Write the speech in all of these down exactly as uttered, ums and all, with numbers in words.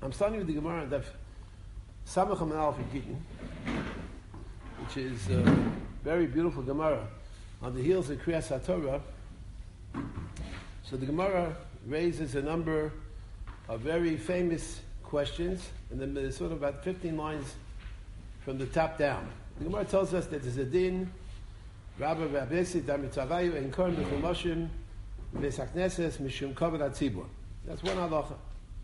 I'm starting with the Gemara that Samach Amalaf in Gittin, which is a very beautiful Gemara on the heels of Kriyas HaTorah. So the Gemara raises a number of very famous questions, and then there's sort of about fifteen lines from the top down. The Gemara tells us that there's a din, Rabba Rabesi Damitzavayu and Korn B'Chumashim V'Sakneses Mishum Kavod HaTzibur. That's one halacha.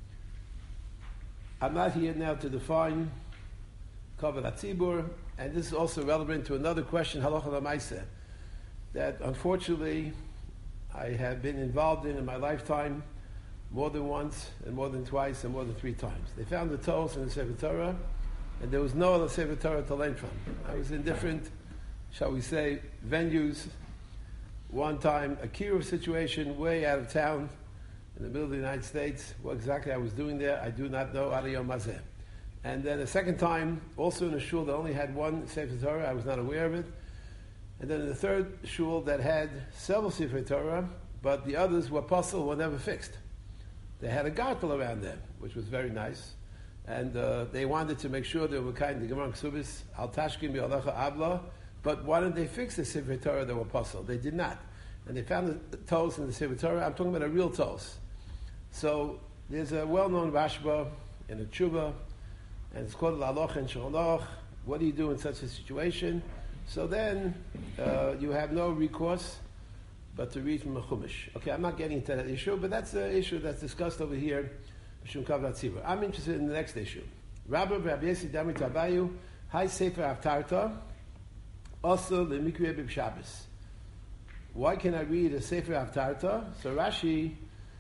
I'm not here now to define Kavod HaTzibur, and this is also relevant to another question, halacha l'maaseh, that unfortunately I have been involved in in my lifetime more than once, and more than twice, and more than three times. They found the Torah in the Sefer Torah, and there was no other Sefer Torah to learn from. I was in different, shall we say, venues. One time, a kiruv situation way out of town, in the middle of the United States. What exactly I was doing there, I do not know. Ariyom Mazeh. And then a second time, also in a shul that only had one Sefer Torah, I was not aware of it. And then in the third shul that had several Sefer Torah, but the others were puzzled, were never fixed. They had a gartel around them, which was very nice. And uh, they wanted to make sure they were kind of the Gemara Ksubis, Al Tashkim Bi'alacha Abla, but why didn't they fix the Sefer Torah that were puzzled? They did not. And they found the toes in the Sefer Torah. I'm talking about a real toes. So there's a well-known Rashba in a tshuva, and it's called Laloch and Shalach. What do you do in such a situation? So then uh, you have no recourse but to read from a chumash. Okay, I'm not getting into that issue, but that's the issue that's discussed over here. I'm interested in the next issue. Rabbi Rabbi Yesi Dami Tabayu, Hai Sefer Haftarta, also the Mikveh Bib Shabbos. Why can I read a Sefer Haftarta? So Rashi,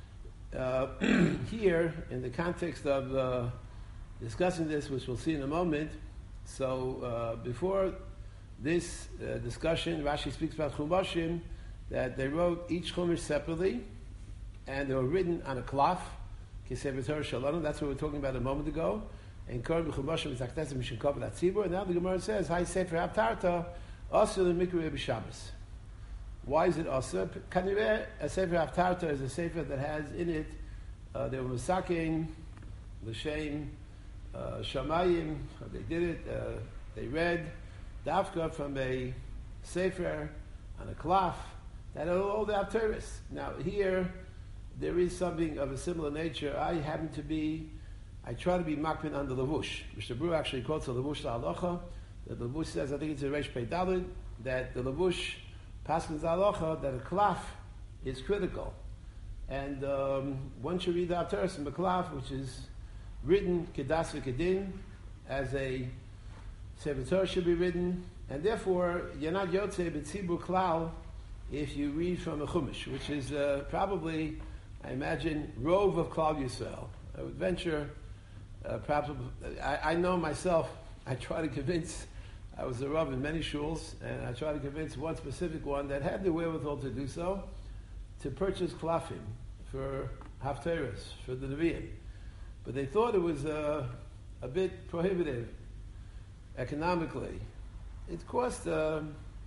uh, here, in the context of uh, discussing this, which we'll see in a moment, so uh, before this uh, discussion, Rashi speaks about Chumashim, that they wrote each Chumash separately, and they were written on a cloth, Sefer Torah Shalom, that's what we were talking about a moment ago, and Korban Chumashim Zaknesim Mishum Kavod HaTzibur, and now the Gemara says, Hai Sefer Haftarta, also the Mikveh B'Shabbos. Why is it also? Kanireh, a Sefer Haftarta is a Sefer that has in it, uh, they were Masakin, L'Shem, uh, Shamayim, they did it, uh, they read Dafka from a Sefer on a cloth, that are all the Haftarahs. Now here, there is something of a similar nature. I happen to be, I try to be makpin on the Lavush. Mister Brew actually quotes the Lavush Halacha. The Lavush says, I think it's a Reish Pei Daled, that the Lavush passes Halacha, that a klaf is critical. And um, one should read the Haftarahs in the klaf, which is written Kedas V'Kedin, as a Sefer Torah should be written, and therefore, you're not Yotzei B'Tzibur Klal if you read from a Chumash, which is uh, probably, I imagine, Rove of Klal Yisrael. I would venture, uh, perhaps, I, I know myself, I try to convince, I was a Rav in many shuls, and I try to convince one specific one that had the wherewithal to do so, to purchase klafim for haftarahs, for the Nevi'im. But they thought it was uh, a bit prohibitive economically. It cost, uh,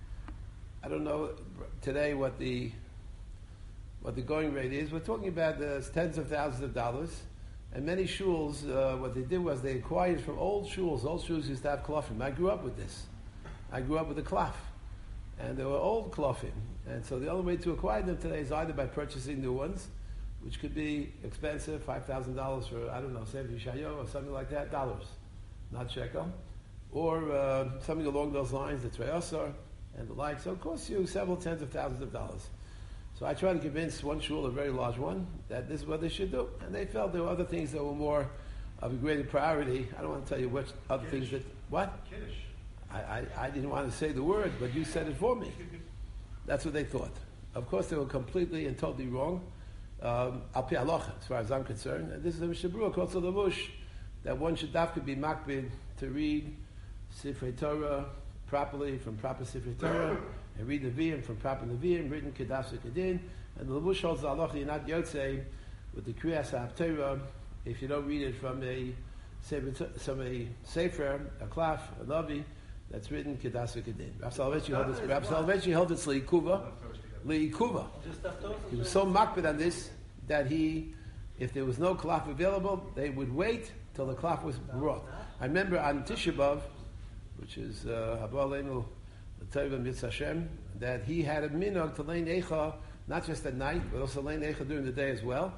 I don't know today what the what the going rate is. We're talking about uh, tens of thousands of dollars. And many shuls, uh, what they did was they acquired from old shuls. Old shuls used to have klafim. I grew up with this. I grew up with a klaf. And they were old klafim. And so the only way to acquire them today is either by purchasing new ones, which could be expensive, five thousand dollars for, I don't know, Sefer Yeshayahu or something like that, dollars, not shekel. Or uh, something along those lines, the Treyasar and the like. So it costs you several tens of thousands of dollars. So I tried to convince one shul, a very large one, that this is what they should do. And they felt there were other things that were more of a greater priority. I don't want to tell you which other Kiddush. things that... What? Kiddush. I, I, I didn't want to say the word, but you said it for me. That's what they thought. Of course, they were completely and totally wrong. Um, Al Pi Halacha, as far as I'm concerned. And this is the Mishnah Berurah, also the Bush, that one should dafka be makbid to read Sifrei Torah properly from proper Sifrei Torah, and read Nevi'im from proper Nevi'im, written Kedas V'Kedin, and the Levush holds the halacha, you're not Yotzei with the Kriyas HaHaftarah if you don't read it from a from a Sefer, a Klaf, a Navi, that's written Kedas V'Kedin. Rav Soloveitchik held it, Rav Soloveitchik held it Le'ikuva, Le'ikuva. He was so makbid on this that he If there was no cloth available, they would wait till the cloth was brought. I remember on Tisha B'Av, which is Haba Aleinu L'Tov Mitzvah Hashem, that he had a minhag to lein eicha, not just at night, but also lein eicha during the day as well.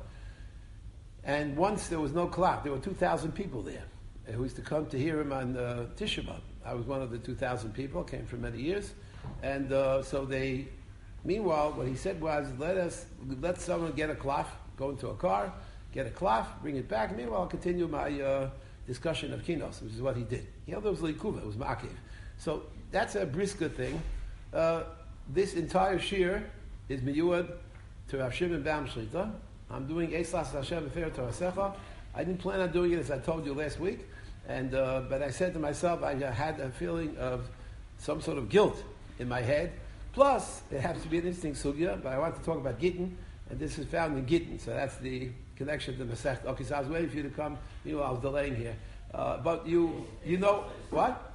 And once there was no cloth, there were two thousand people there who used to come to hear him on uh, Tisha B'Av. I was one of the two thousand people, came for many years. And uh, so they, meanwhile, what he said was, let us, let someone get a cloth, go into a car, get a cloth, bring it back. Meanwhile, I'll continue my uh, discussion of kinos, which is what he did. You know, there was likuva, it was ma'akev. So that's a brisker thing. Uh, this entire shir is miyuad to Rav Shimon Bam Shlita. I'm doing Eislas Hashem Befer Torasecha. I didn't plan on doing it as I told you last week, and uh, but I said to myself, I had a feeling of some sort of guilt in my head. Plus, it happens to be an interesting sugya, but I want to talk about Gittin, and this is found in Gittin, so that's the connection to Masech. Okay, so I was waiting for you to come. You know, I was delaying here, uh, but you, you know what?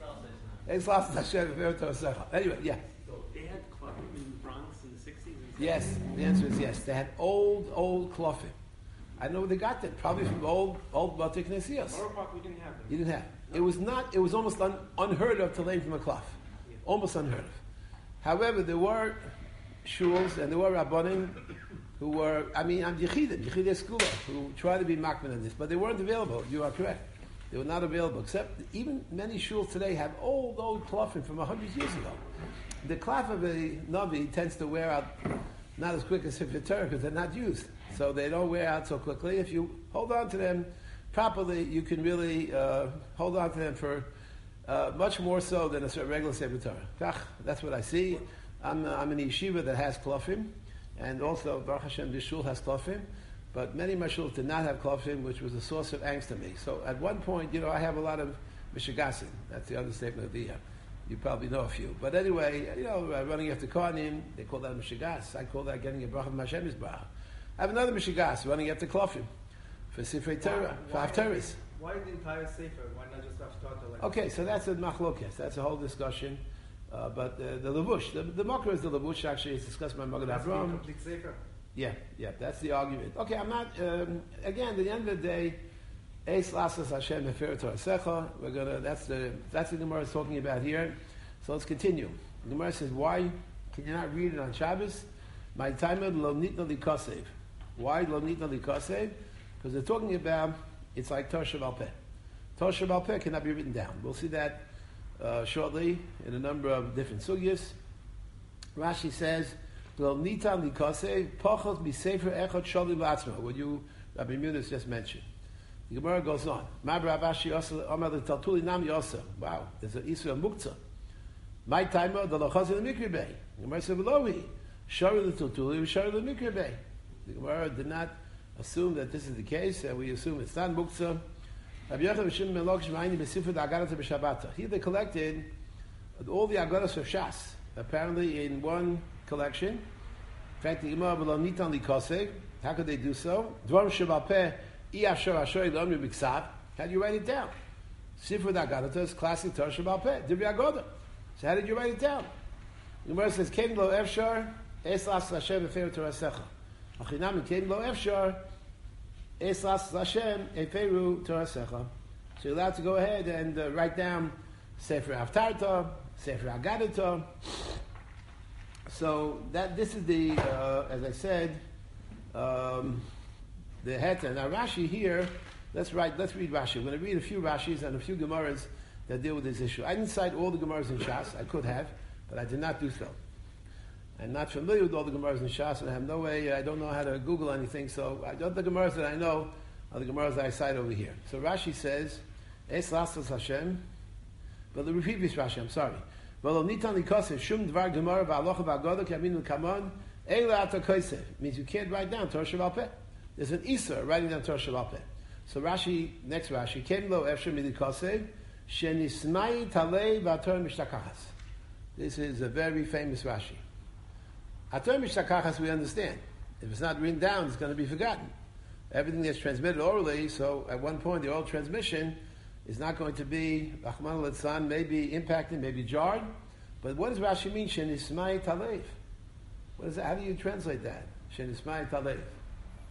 Eislas Hashem Befer Torasecha. Anyway, yeah. They had klofim in the Bronx in the sixties? Yes, the answer is yes. They had old, old klofim. I know where they got that. Probably from old, old Batik Nesiyos. Borough Park, we didn't have them. You didn't have. No. It was not. It was almost un, unheard of to lay from a cloth. Yeah. Almost unheard of. However, there were shuls and there were rabbanim who were. I mean, I'm yichidim, yichidei skula, who tried to be makman in this, but they weren't available. You are correct. They were not available. Except even many shuls today have old, old klofim from a hundred years ago. The cloth of a navi tends to wear out not as quick as if it's Torah because they're not used. So they don't wear out so quickly. If you hold on to them properly, you can really uh, hold on to them for uh, much more so than a regular Sefer Torah. That's what I see. I'm, uh, I'm in a yeshiva that has klofim, and also Baruch Hashem, this shul has klofim, but many of my shuls did not have klofim, which was a source of angst to me. So at one point, you know, I have a lot of mishigasim. That's the understatement of the year. You probably know a few. But anyway, you know, running after Kohanim, they call that mishigas. I call that getting a bracha from Hashem's bracha. I have another mishigas, running after klofim, for Sifrei Torah, for Haftarahs. Why the entire Sefer? Why not just Haftarah? Like Okay, so that's a machlokes. That's a whole discussion. Uh, but uh, the levush, the, the makar is the levush. Actually, it's discussed by Maggid Avraham. Complete Sefer. Yeah, yeah, that's the argument. Okay, I'm not. Um, again, at the end of the day, Eis lasas Hashem Befer Torasecha. We're gonna. That's the that's the Gemara is talking about here. So let's continue. The Gemara says, why can you not read it on Shabbos? My timer lo nitna li kasev. Why lo nitna li kasev? Because they're talking about it's like Torah Sheba'al Peh. Torah Sheba'al Peh cannot be written down. We'll see that uh, shortly in a number of different sugyas. Rashi says, lo nitan li kasev pachot mi sefer echad shali l'atzma. What you Rabbi Munis just mentioned. The Gemara goes on. Mabra Avashi Yosel Amar Taltuli Nam Yosel. Wow, there's an Isra Muktzah. My timer, the lachaz in the mikri bay. The Gemara said, "Belowi, shari l'tultuli, shari l'mikri bay." The Gemara did not assume that this is the case, and we assume it's not muktzah. Rabbi Yochanan B'Shimon ben Lakish Ma'ini B'Sifra D'Agadata B'Shabbata. Here they collected all the agadas of Shas, apparently in one collection. In fact, the Gemara below nitan li kasev. How could they do so? Dvarim Sheba'al Peh I'Ashar Asher L'Amri B'Ksav. How do you write it down? Sifra D'Agadata is classic Torah Sheba'al Peh. Divrei Agoda. So how did you write it down? The Gemara says, "Ken lo efshar eslas Hashem eferu torasecha." Achinam ken lo efshar eslas Hashem eferu torasecha. So you're allowed to go ahead and uh, write down Sefer Haftarta, Sefer Agadata. So that this is the, uh, as I said, um, the heta. Now Rashi here. Let's write. Let's read Rashi. I'm going to read a few Rashis and a few Gemaras that deal with this issue. I didn't cite all the Gemaras in Shas. I could have, but I did not do so. I'm not familiar with all the Gemaras in Shas, and I have no way, I don't know how to Google anything, so I, the Gemaras that I know are the Gemaras that I cite over here. So Rashi says, Es lasas Hashem, but the previous Rashi, I'm sorry. V'lo nitan likosev shum dvar Gemara v'alocha v'agoda k'aminu kamon eila ata kosev. Means you can't write down Torah Sheba'al Peh. There's an Isser writing down Torah Sheba'al Peh. So Rashi, next Rashi, kem lo efsher milikosev, shenismai talei v'ator mishtakachas. This is a very famous Rashi. Ator mishtakachas we understand. If it's not written down, it's going to be forgotten. Everything that's transmitted orally, so at one point the oral transmission is not going to be, Rahman al-Litzan, maybe impacted, maybe jarred. But what does Rashi mean? Shenismai talev. What is that? How do you translate that? Shenismai talev.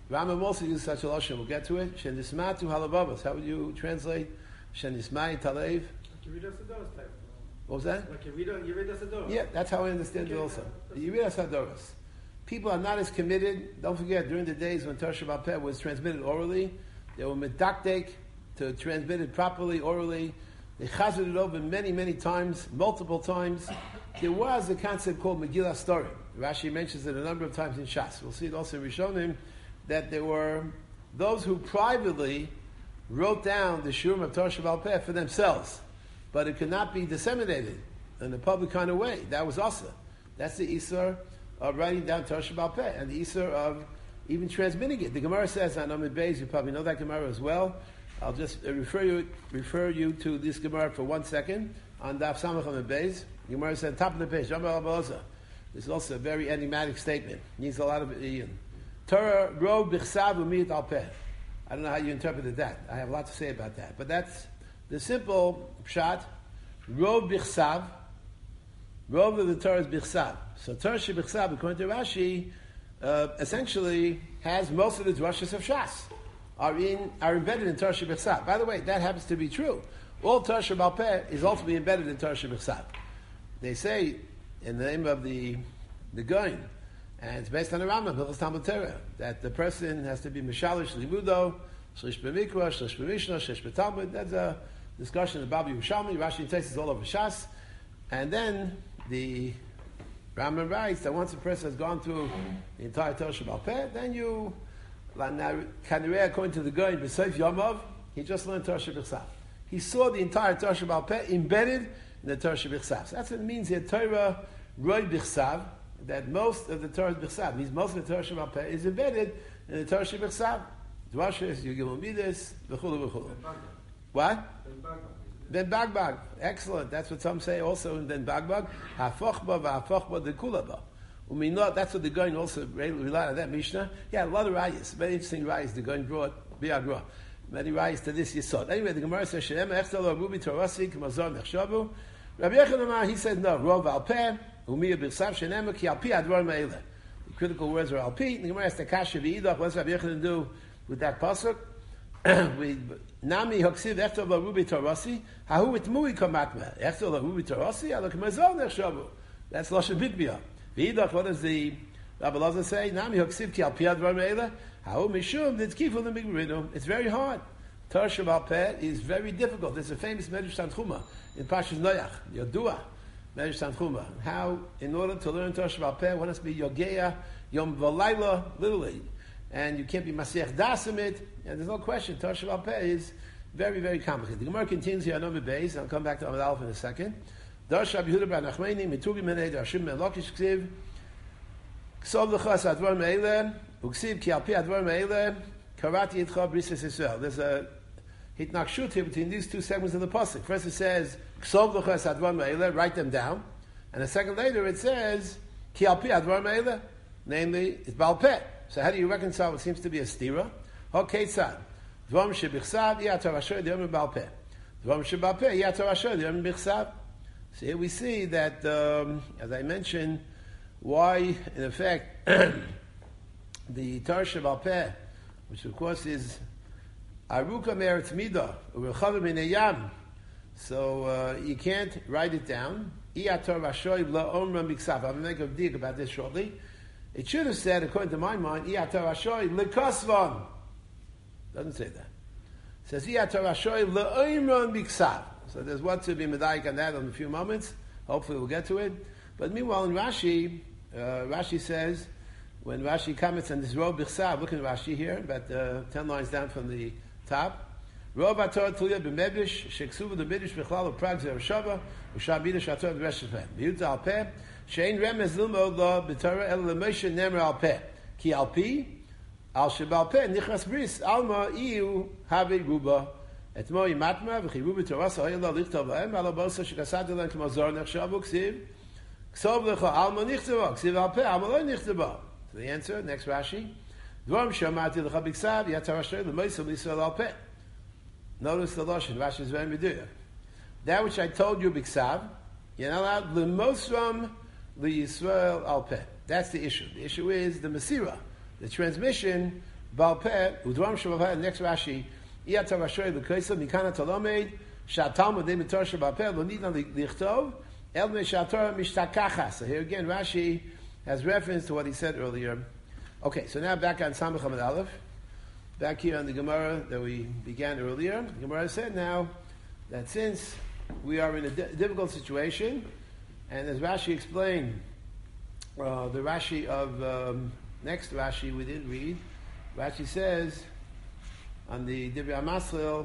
Rambam also uses such a lashon. We'll get to it. Shenismatu halabavos. How would you translate shenismai talev? Like you read us a Doris type. What was that? Like you read, you read us a Doris. Yeah, that's how I understand it also. The Yeridas Hadoros. People are not as committed. Don't forget, during the days when Torah Sheba'al Peh was transmitted orally, they were medakdek to transmit it properly, orally. They chazed it over many, many times, multiple times. There was a concept called Megillah Story. Rashi mentions it a number of times in Shas. We'll see it also in Rishonim, that there were those who privately wrote down the Shurim of Torah Sheba'al Peh for themselves, but it could not be disseminated in a public kind of way. That was Asa. That's the Isur of writing down Torah Sheba'al Peh, and the Isur of even transmitting it. The Gemara says on Amid Beis, you probably know that Gemara as well. I'll just uh, refer you refer you to this Gemara for one second on Daf Samach Amid Beis. The Gemara says, top of the page, Yom This is also a very enigmatic statement. It needs a lot of Ian. Torah ro bichsav umiyat al peh. I don't know how you interpreted that. I have a lot to say about that. But that's the simple pshat. Ro bichsav. Rov of the Torah is bichsav. So Torah shebichsav, according to Rashi, uh, essentially has most of the drashas of Shas are in are embedded in Torah shebichsav. By the way, that happens to be true. All Torah Sheba'al Peh is ultimately embedded in Torah shebichsav. They say in the name of the the Goin, and it's based on the Rambam, Hilchos Talmud Torah, that the person has to be Mishalish Limudo, Shlish B'Mikra, Shlish B'Mishnah, Shlish B'Talmud. That's a discussion of Babi Yerushalmi. Rashi and Tais is all over Shas. And then the Rambam writes that once a person has gone through the entire Torah Sheba'al Peh, then you, Kanireh, according to the Goin, B'Seif Yomov, he just learned Torah Shebichsav. He saw the entire Torah Sheba'al Peh embedded in the Torah Shebichsav. So that's what it means here, Torah Roi Bichsav, that most of the Torah Bichsav, means most of the Torah Sheba'al Peh is embedded in the Torah Shebichsav. Dvashis, Yugimon Midas, v'chulu v'chulu. What? Ben Bagbag. Excellent. That's what some say also in Ben Bagbag. Hafochba v'hafochba dekulaba. Uminot, that's what the Goin also relied on that Mishnah. Yeah, a lot of rayas. Very interesting rayas the Goin brought. Biagra. Many rayas to this yesod. Anyway, the Gemara says, Shem echtel rubi torasi k'mazor nechshavu. Rabbi Yechon he said, no, rov al peh, umiya b'chsav shenem ki al pi advar me'eleh. The critical words are al pi. The Gemara says, kasha v'idach. What's Rabbi Yechon do with that pasuk? Nami hoksiv echtel rubi torasi. Hahu it mui kamatma. Echtel rubi torasi ala k'mazor nechshavu. That's lashon bitbiyah. V'idach, what does the Rabbi Lazar say? Nami hoksiv ki al pi advar me'eleh. Hahu mishum ditzkifu l'migrinu. It's very hard. Torah Sheba'al Peh is very difficult. There's a famous Medrash Tanchuma in Parshas Noach, Yodua, Medrash Tanchuma. How, in order to learn Torah Sheba'al Peh, one has to be Yogeya, Yom V'Layla, literally. And you can't be Masech Dasim it. And there's no question, Torah Sheba'al Peh is very, very complicated. The Gemara continues here on Amud Beis. I'll come back to Amud Aleph in a second. Darsh Rabbi Yehuda bar Nachmani, Mitugi Menei, Darshim Ben Lakish Ksiv, Ksov L'chas Advar Me'eleh, Uksiv Ki Al Pi Advar Me'eleh, Karati Yitcha B'Risas Yisrael. There's a hitnakshut here between these two segments of the pasuk. First it says Ksov L'chas Advar Me'eleh, write them down, and a second later it says Ki Al Pi Advar Me'eleh, namely it's Baal Peh. So how do you reconcile what seems to be a stira? Hoketzad Dvam Shebichsav Yatar Asher D'Yom Baal Peh. Dvam Shebaal Peh Yatar Asher D'Yom Bichsav. So here we see that, um, as I mentioned, why in effect the Torah Sheba'al Peh, which of course is Aruka Meretz Midah, Urechav Minei Yam. So uh, you can't write it down. Iator Rashoy La'omra Miksav. I'll make a dig about this shortly. It should have said, according to my mind, Iator Rashoy Lekosvan. Doesn't say that. It says Iator Rashoy La'omra Miksav. So there's what to be medayik on that in a few moments. Hopefully we'll get to it. But meanwhile in Rashi, uh, Rashi says, when Rashi comments on this Rov Bichsav, look at Rashi here, about uh, ten lines down from the top. Rov HaTorah Tluya B'Medrash, Sheksuva the Midrash B'chlal of Prag Zereshava, Ushab Midrash HaTorah B'Reshefem. B'yut Al Peh, Shein Remez Lilmod Lo B'Torah El L'Moshe Nemer Al Peh. Ki Al Pi, Al Sheba'al Peh, Nichras Bris, Alma Iu Have Ruba. Etmo Yimatma V'Chivu B'Torah Sa'ayel Lo Lichtav La'em, Ala Bosa Shekasad L'En K'mazor Nechshavu Ksiv, Ksov L'Cha Alma Nichtava, Ksiv Al Peh, Alma Lo Nichtava. So the answer, next Rashi. Dvam Shamati L'Cha B'Ksav, Yatar Asher L'Moisel L'Yisrael Al Peh. Notice the Lashon, Rashi is very meduya. That which I told you B'Ksav, you're not allowed L'Mosram L'Yisrael Al Peh. That's the issue. The issue is the Masira, the transmission Balpeh, Udram Shabbat, next Rashi, Iyata Rashoy L'Koisa, Mikana Talomed, Shatalmud De Mitor Shabbat, Lo Nidna Lichtov, El Me Shator Mishtakachas. So here again, Rashi has reference to what he said earlier. Okay, so now back on Samach Hamad Aleph. Back here on the Gemara that we began earlier. The Gemara said now that since we are in a di- difficult situation, and as Rashi explained, uh, the Rashi of um, next Rashi we didn't read. Rashi says on the Divrei HaMaschil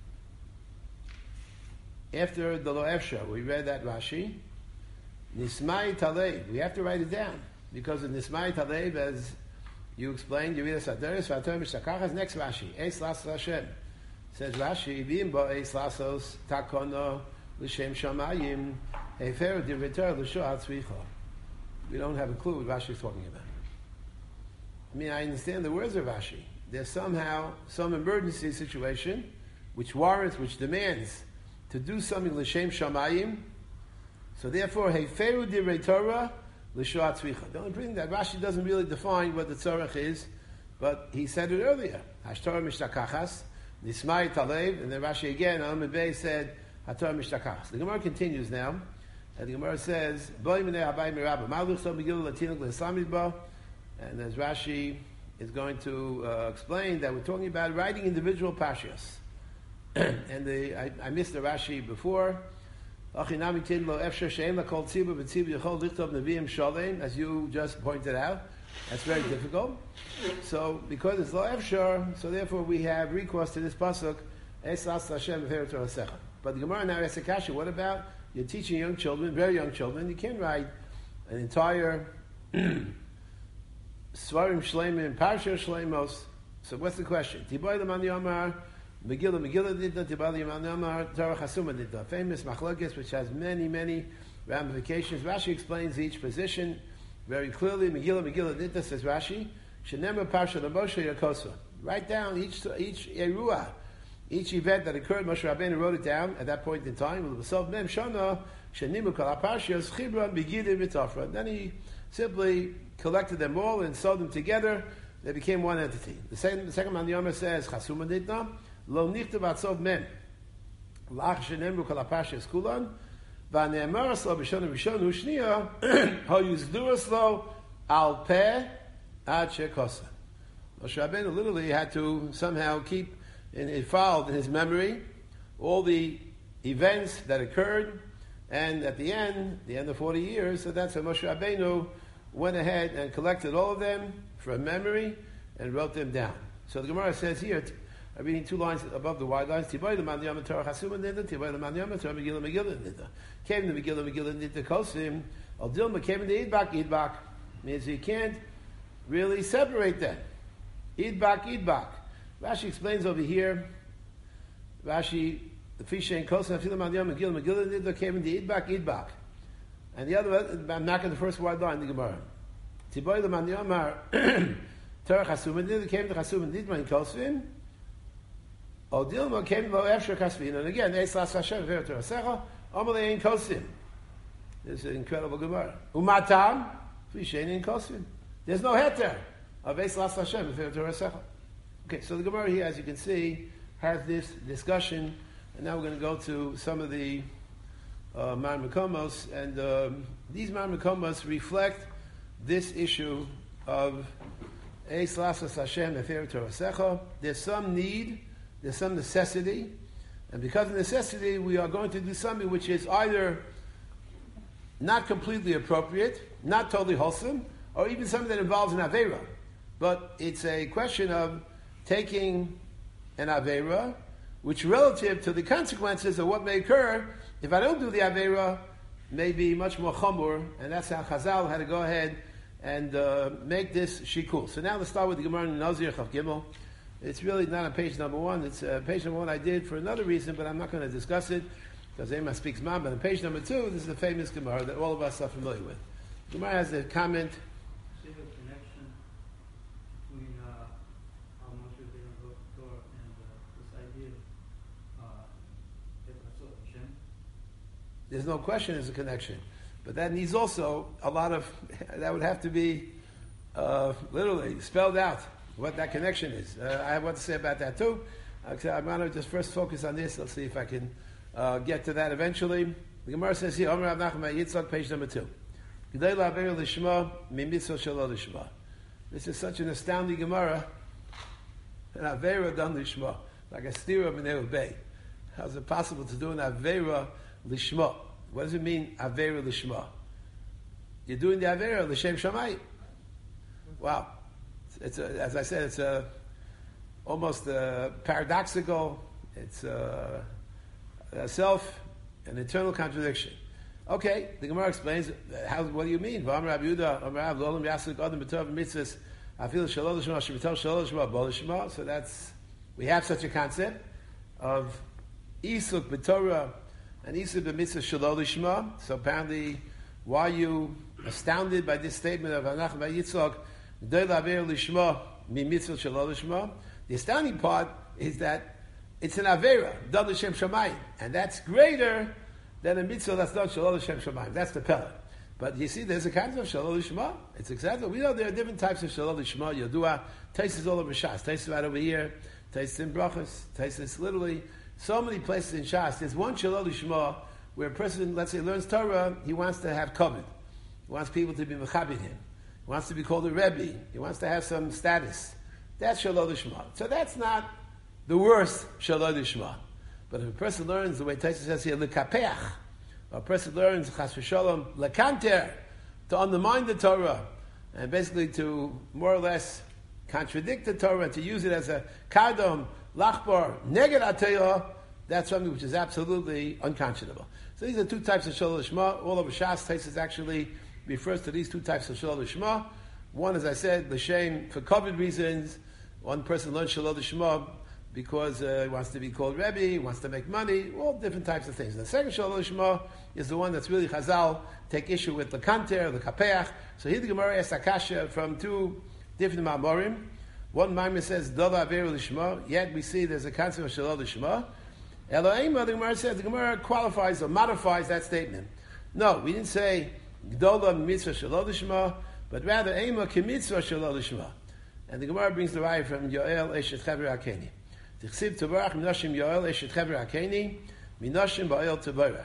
after the Lo Efsha, we read that Rashi. Nismai Talev, we have to write it down because of Nismai Talev, as you explained, you read us Aderes Vater Mishakachas. Next Rashi, Eis Lasos Hashem. Says Rashi, V'im bo Eis Lasos Takono L'Shem Shamayim Hefer Divrei L'Shua Tzvicha. We don't have a clue what Rashi is talking about. I mean, I understand the words of Rashi. There's somehow some emergency situation which warrants, which demands to do something L'Shem Shamayim. So therefore, Heferu Divrei Torah L'Shua Tzvicha. The only thing that Rashi doesn't really define what the tzorach is, but he said it earlier. Hashtorah Mishtakachas, Nismai Talev, and then Rashi again, Amud Bey said, Hatorah Mishtakachas. The Gemara continues now, and the Gemara says, Boi Minei Habai Mirabba, Maluch So Megillah Latinuk L'Islamid Ba, and as Rashi is going to uh, explain that we're talking about writing individual parshas. and the, I, I missed the Rashi before. As you just pointed out, that's very difficult. So, because it's lo efshar, so therefore we have recourse to this pasuk. But the Gemara now asks a kasha. What about you're teaching young children, very young children? You can't write an entire svarim shleimim, parsha shleimos. So, what's the question? Tiboy l'man yomar. Megillah, Megillah Nidna, Tibali Yamanamar, Torah Chasuma Nidna. Famous machlokes, which has many, many ramifications. Rashi explains each position very clearly. Megillah, Megillah Nidna, says Rashi, Shenemar Parsha Moshe Yakosa. Write down each each Eruah, each event that occurred. Moshe Rabbeinu wrote it down at that point in time. Mem Shana, Shenimu Kol HaParshas, Chibra, Megidim, Mitafra. Then he simply collected them all and sewed them together. They became one entity. The second, the second man Yomer says, Chasuma Nidna, Lo nichtav atzov mem lach shenemru kol hapashas kulan v'ne'emar lo b'shon b'shon u'shniya ho yuzduras lo al peh ad shekosa. Moshe Rabbeinu literally had to somehow keep in, in filed in his memory all the events that occurred, and at the end, the end of forty years, so that's when Moshe Rabbeinu went ahead and collected all of them from memory and wrote them down. So the Gemara says here, I'm reading two lines above the wide lines. Tiboy the Mandiyam Torah Chasuma Nidda. Tiboy the Mandiyam Torah Megillah Megillah Nidda. Came the Megillah Megillah Nidda Kosim. Al Dilma came in the Idbak Idbak. Means you can't really separate them. Idbak Idbak. Rashi explains over here. Rashi the Fisha and Kosim Afilah Mandiyam Megillah Megillah Nidda came in the Idbak Idbak. And the other, I'm not in the first wide line. The Gemara. Tiboy the Mandiyam Torah Chasuma Nidda came to Chasuma Nidda in Kosim. O Dilma came lo efshar kasvin, and again, Eis Las Hashem V'er Torah Secha, Amalei Ein Kosim. This is an incredible Gemara. Umatam, V'shein Ein Kosim. There's no heter of Eis Las Hashem V'er Torah Secha. Okay, so the Gemara here, as you can see, has this discussion, and now we're going to go to some of the uh, Mar Mekomos, and um, these Mar Mekomos reflect this issue of Eis Las Hashem V'er Torah Secha. There's some need. There's some necessity, and because of necessity, we are going to do something which is either not completely appropriate, not totally wholesome, or even something that involves an Aveira. But it's a question of taking an Aveira, which relative to the consequences of what may occur, if I don't do the Aveira, may be much more chamur, and that's how Chazal had to go ahead and uh, make this shikul. So now let's start with the Gemara in Nazir Chav Gimel. It's really not on page number one. It's uh, page number one I did for another reason, but I'm not going to discuss it because Emma speaks man. But on page number two, this is a famous Gemara that all of us are familiar with. Gemara has a comment. See the connection between uh, how Moshe Rabbeinu wrote the Torah and uh, this idea of uh, Hashem? There's no question there's a connection. But that needs also a lot of, that would have to be uh, literally spelled out. what that connection is. Uh, I have what to say about that too. Okay, I'm going to just first focus on this. Let's see if I can uh, get to that eventually. The Gemara says here, Omer Rav Nachman Yitzchak, page number two. G'day la'aver l'shma, mimitzvah shelo l'shma. This is such an astounding Gemara. An avera done l'shma, like a stira b'nei ubei. How is it possible to do an avera l'shma? What does it mean, avera l'shma? You're doing the avera l'shem shamayim. Wow. It's a, as I said, it's a almost a paradoxical. It's a, a self, an internal contradiction. Okay, the Gemara explains how. What do you mean? So that's we have such a concept of isuk b'torah and isuk b'mitzvah shalol lishma. So apparently, why are you astounded by this statement of Anach Yitzchak? The astounding part is that it's an avera, done l'shem shamayim, and that's greater than a mitzvah that's done shalol l'shem shamayim. That's the pella. But you see, there's a kind of shalol l'shma. It's exactly. We know there are different types of shalol l'shma. Yodua, Taisus all over Shas. Taisus right over here. Taisus in brachas. Taisus literally. So many places in Shas. There's one shalol l'shma where a person, let's say, learns Torah. He wants to have kavod. He wants people to be mechabed him. He wants to be called a Rebbe. He wants to have some status. That's Shalom Lishma. So that's not the worst Shalom Lishma. But if a person learns, the way Taisa says here, Lekapeach, or a person learns, Chas v'shalom, Lekanter, to undermine the Torah, and basically to more or less contradict the Torah, and to use it as a kardom, lachbar, neged atayah, that's something which is absolutely unconscionable. So these are two types of Shalom Lishma. All over Shas, Taisa actually refers to these two types of Shalom Lishma. One, as I said, l'shem for covered reasons. One person learns Shalom Lishma because uh, he wants to be called Rebbe, he wants to make money, all different types of things. The second Shalom Lishma is the one that's really Chazal take issue with the kanter, the kapeach. So here the Gemara asks Akasha from two different Ma'amorim. One Ma'amor says Dada Averu Lishma. Yet we see there's a concept of Shalom Lishma. Elohim, the Gemara says the Gemara qualifies or modifies that statement. No, we didn't say Gdola mitzvah shalol lishma, but rather ema kemitzvah shalol lishma. And the Gemara brings the raya from Yoel Eshet Chaver Hakeni. Tichsiv Tavarach Minashim Yoel Eshet Chaver Hakeni Minashim Ba'el Tavarach.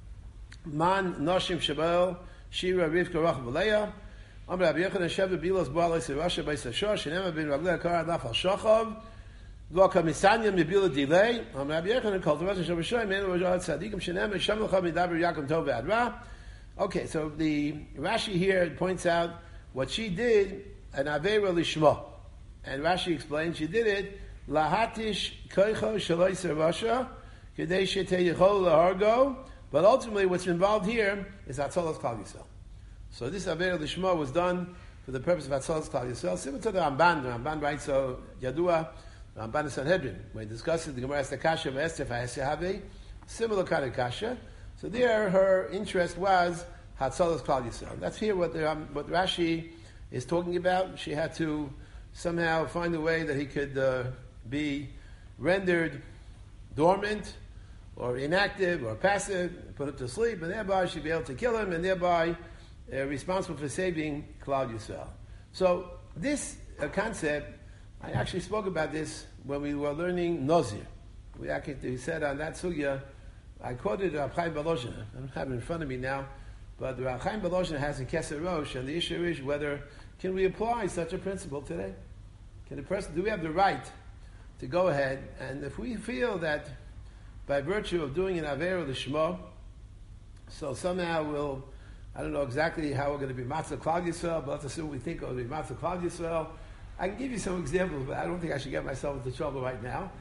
Man Nashim Shabael Shira Rivka Rach V'Leia. Amr Rabbi Yochanan Sheva Bilos Ba'alei Serasha B'Yisra Shor Shenema Ben Raglei Kar Nafal Shachav V'Ka Misanya Mibila Dilei. Amr Rabbi Yochanan called the Rosh Hashanah Shoy Men Rojal Tzadikim Shenema Shamlecha Midaber Yakum Tov Ve'Adra. Okay, so the Rashi here points out what she did, an Avera Lishma. And Rashi explains she did it, Lahatish Koicho Shaloi Servasha, Kedei Shete Yechol Lahargo, but ultimately what's involved here is Hatzalas Klal Yisrael. So this Avera Lishma was done for the purpose of Hatzalas Klal Yisrael, similar to the Ramban. The Ramban writes, so Yadua, the Ramban is Sanhedrin, when he discusses the Gemara as the Kasha of Esther Fa'esyahavi, similar kind of Kasha. So there, her interest was Hatzalas Klal Yisrael. That's here what, the, um, what Rashi is talking about. She had to somehow find a way that he could uh, be rendered dormant or inactive or passive, put him to sleep, and thereby she'd be able to kill him, and thereby uh, responsible for saving Klal Yisrael. So this uh, concept, I actually spoke about this when we were learning Nozir. We actually said on that sugya, I quoted Rav Chaim Volozhin. I don't have it in front of me now, but Rav Chaim Volozhin has in Keser Rosh, and the issue is whether can we apply such a principle today? Can the person, do we have the right to go ahead, and if we feel that by virtue of doing an Avera Lishma, so somehow we'll, I don't know exactly how we're going to be Matzah Klal Yisrael, but let's assume we think it'll be Matzah Klal Yisrael. I can give you some examples, but I don't think I should get myself into trouble right now.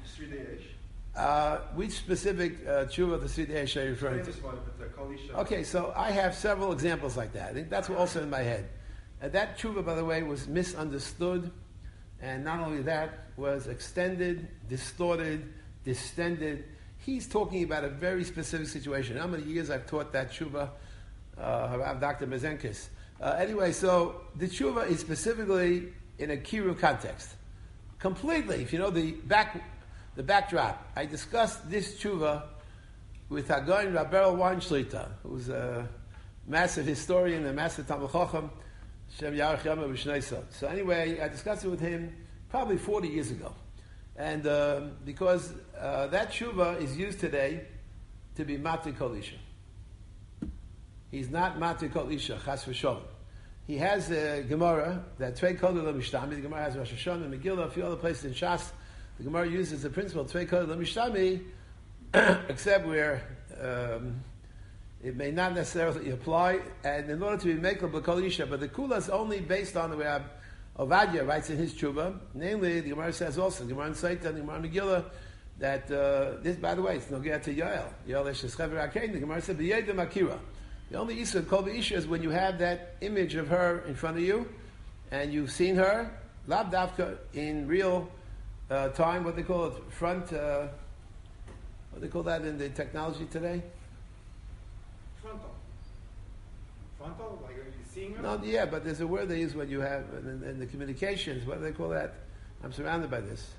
Uh, which specific uh, tshuva of the Sridei are you referring to? Okay, so I have several examples like that. I think that's also in my head. Uh, that tshuva, by the way, was misunderstood, and not only that, was extended, distorted, distended. He's talking about a very specific situation. How many years I've taught that tshuva? Uh, Doctor Mezenkis. Uh, anyway, so the tshuva is specifically in a kiruv context. Completely, if you know the back... The backdrop. I discussed this tshuva with Hagoyin Rabbeinu Weinschlita, who's a massive historian, a massive Talmud Chacham, Shem Yarech Yama B'Shneisa. So anyway, I discussed it with him probably forty years ago. And uh, because uh, that tshuva is used today to be Mati Kol Isha. He's not Mati Kol Isha, Chas v'sholem. He has a Gemara that Tvei Kodel L'Mishtami. The Gemara has Rosh Hashanah, Megillah, a few other places in Shas. The Gemara uses the principle Tvei Kodel L'Mishtami, except where um, it may not necessarily apply. And in order to be Mekel B'Kol Isha, but the Kula is only based on the way Ab- Ovadia writes in his Tshuva. Namely, the Gemara says also, the Gemara in Saita, the Gemara in Megillah, that uh, this, by the way, it's no get to Yael. Yael Eshes Chaver Akein. The Gemara said, B'Yedem Akira. The only issue called the issue is when you have that image of her in front of you, and you've seen her, lab davka, in real uh, time, what they call it, front, uh, what they call that in the technology today? Frontal. Frontal? Like, are you seeing her? No, yeah, but there's a word they use when you have, in, in the communications, what do they call that? I'm surrounded by this.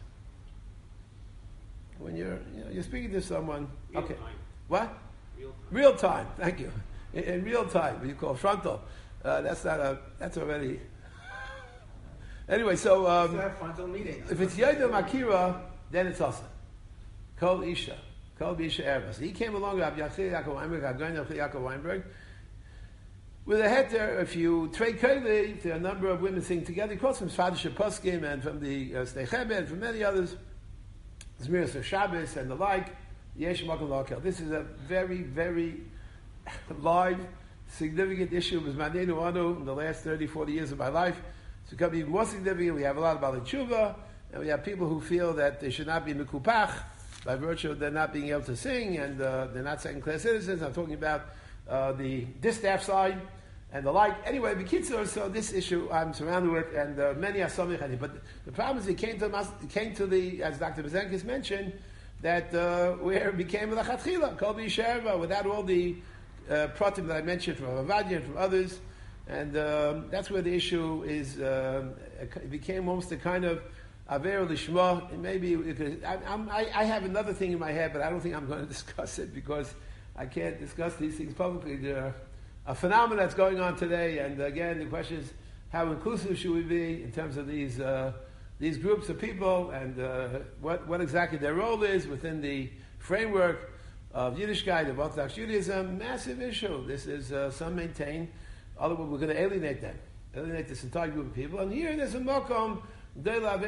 When you're, you know, you're speaking to someone, Real okay. time. What? Real time. Real time, thank you. In, in real time, what you call frontal. Uh, that's not a, that's already... Anyway, so... Um, It's a frontal meeting. if it's Yodom Akira, then it's Asa. Kol Isha. Kol Isha Erev. So he came along with Rabbi Yaakov Yaakov Weinberg, Rabbi Yaakov Weinberg, with a heter, if you trade Keli, there are a number of women singing together, he quotes from Sfadish Poskim and from the uh, Stei Chebe and from many others, Zmiris of Shabbos and the like, Yesh Makom Lakel. This is a very, very live, significant issue with Manenu Anu in the last thirty, forty years of my life. It's become even more significant. We have a lot of Baalei Tshuva, and we have people who feel that they should not be Mekupach by virtue of their not being able to sing, and uh, they're not second-class citizens. I'm talking about uh, the distaff side and the like. Anyway, B'kitzur, so this issue I'm surrounded with, and uh, many are Samich. But the problem is it came to, it came to the, as Doctor Bezenkis mentioned, that uh, where it became a Lachatchila, Kol B'Yisherva, without all the uh, pratim that I mentioned from Avadia and from others. And um, that's where the issue is, uh, it became almost a kind of Aver Lishma. Maybe it could, I, I'm, I, I have another thing in my head, but I don't think I'm going to discuss it because I can't discuss these things publicly. They're a phenomenon that's going on today. And again, the question is, how inclusive should we be in terms of these uh, these groups of people, and uh, what, what exactly their role is within the framework of Yiddishkeit, of Orthodox Judaism? Massive issue. This is, uh, some maintain, otherwise we're going to alienate them, alienate this entire group of people. And here there's a mokom, they applied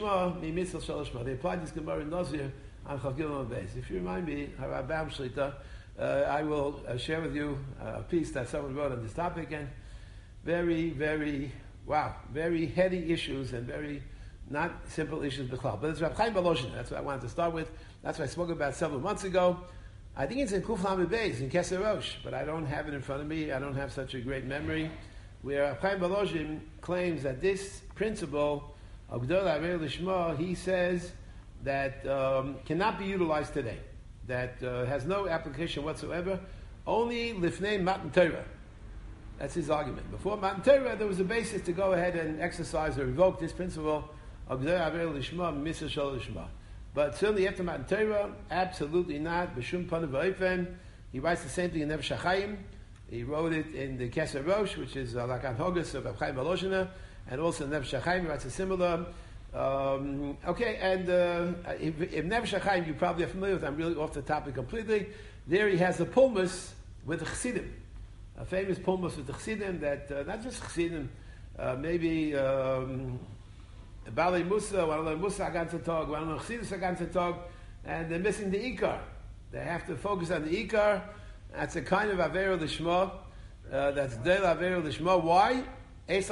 this Gemara in Nazir on Chav Gilman Beis. If you remind me, Harabam Shlita, uh, I will uh, share with you uh, a piece that someone wrote on this topic, and very, very, wow, very heady issues and very not simple issues b'chlal. But it's Rab Chaim Volozhin. That's what I wanted to start with. That's what I spoke about several months ago. I think it's in Kuf Lamed Beis, in Keser Rosh, but I don't have it in front of me. I don't have such a great memory. Where Rab Chaim Volozhin claims that this principle of Gdol Aver Lishma, he says that um, cannot be utilized today. That uh, has no application whatsoever. Only Lifnei Matan Torah. That's his argument. Before Matan Torah, there was a basis to go ahead and exercise or revoke this principle of Gdol Aver Lishma, Misah Shal Lishma. But certainly after Matan Torah, absolutely not. B'shum Panav V'Ofen. He writes the same thing in Nefesh HaChaim. He wrote it in the Keser Rosh, which is uh, Lakan Hogus of Rab Chaim Volozhin, and also in Nefesh HaChaim. He writes a similar. Um, okay, and uh, if, if Nefesh HaChaim you probably are familiar with, I'm really off the topic completely. There he has a pulmus with the Chassidim, a famous pulmus with the Chassidim that, uh, not just Chassidim, uh, maybe um, Balei Musa, one of the Musa ganze Tag, one of the Chassidus ganze Tag, and they're missing the Ikar. They have to focus on the Ikar. That's a kind of Aver Lishma, uh, that's Del Aver Lishma. Why? That's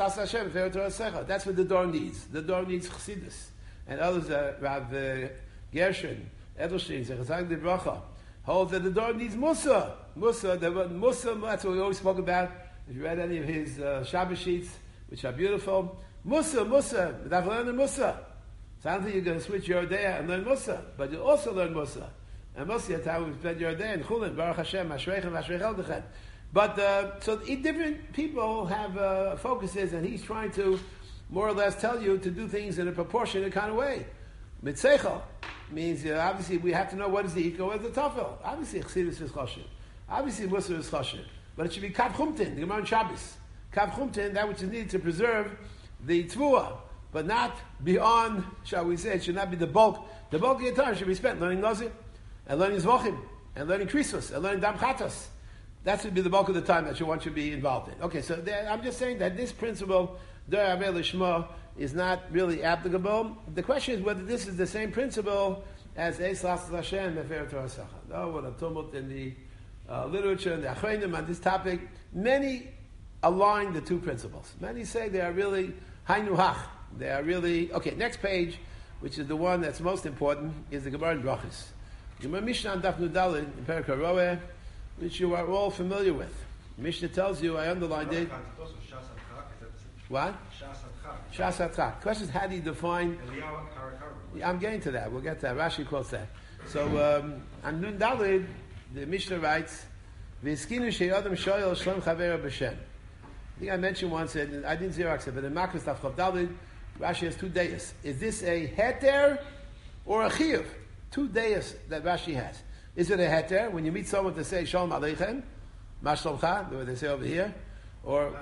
what the door needs. The door needs Chassidus. And others, uh, Rav uh, Gershon, Edelstein, Zechazag de Bracha, holds that the door needs Musa. Musa, the word Musa, that's what we always spoke about. If you read any of his uh, Shabbos sheets, which are beautiful, Musa, Musa, but I've learned Musa. So I don't think you're going to switch your day and learn Musa, but you also learn Musa. And Musa, that's how we spend your day in Chulin, Baruch Hashem, Ashreichem, Ashreich Eldechem. But, uh, so different people have uh, focuses, and he's trying to more or less tell you to do things in a proportionate kind of way. Mitzeichel means, uh, obviously, we have to know what is the Iko, what is the Tafel. Obviously, Chassidus is Choshev. Obviously, Musa is Choshev. But it should be Kav Chumtin, the Gemara in Shabbos. Kav Chumtin, that which is needed to preserve the Tvua. but not beyond, shall we say, it should not be the bulk. The bulk of your time should be spent learning Lozim, and learning Zvochim, and learning Krisos, and learning Dam Chatos. That should be the bulk of the time that you want to be involved in. Okay, so there, I'm just saying that this principle, Der Avei Lishma, is not really applicable. The question is whether this is the same principle as Eis Lasses Hashem Mefer Torah Secha. No, what a tumult in the uh, literature and the Achreinim on this topic. Many align the two principles. Many say they are really Hainu Hach. They are really okay. Next page, which is the one that's most important, is the Gemara in Brachos. Gemara Mishnah on Daf Nudalin in Perek HaRoeh, which you are all familiar with. Mishnah tells you, I underlined it. What? Shas HaTchak. Question is, how do you define? I'm getting to that. We'll get to that. Rashi quotes that. So, um, on Nun Dalid, the Mishnah writes, V'eskinu she'yodem shoyel shlom chavera b'shem. I think I mentioned once, and I didn't Xerox it, but in Makras Daf Chav Dalid, Rashi has two deis. Is this a heter or a chiyuv? Two deis that Rashi has. Is it a heter when you meet someone to say Shalom Aleichem, Ma Shlomcha, the way they say over here, or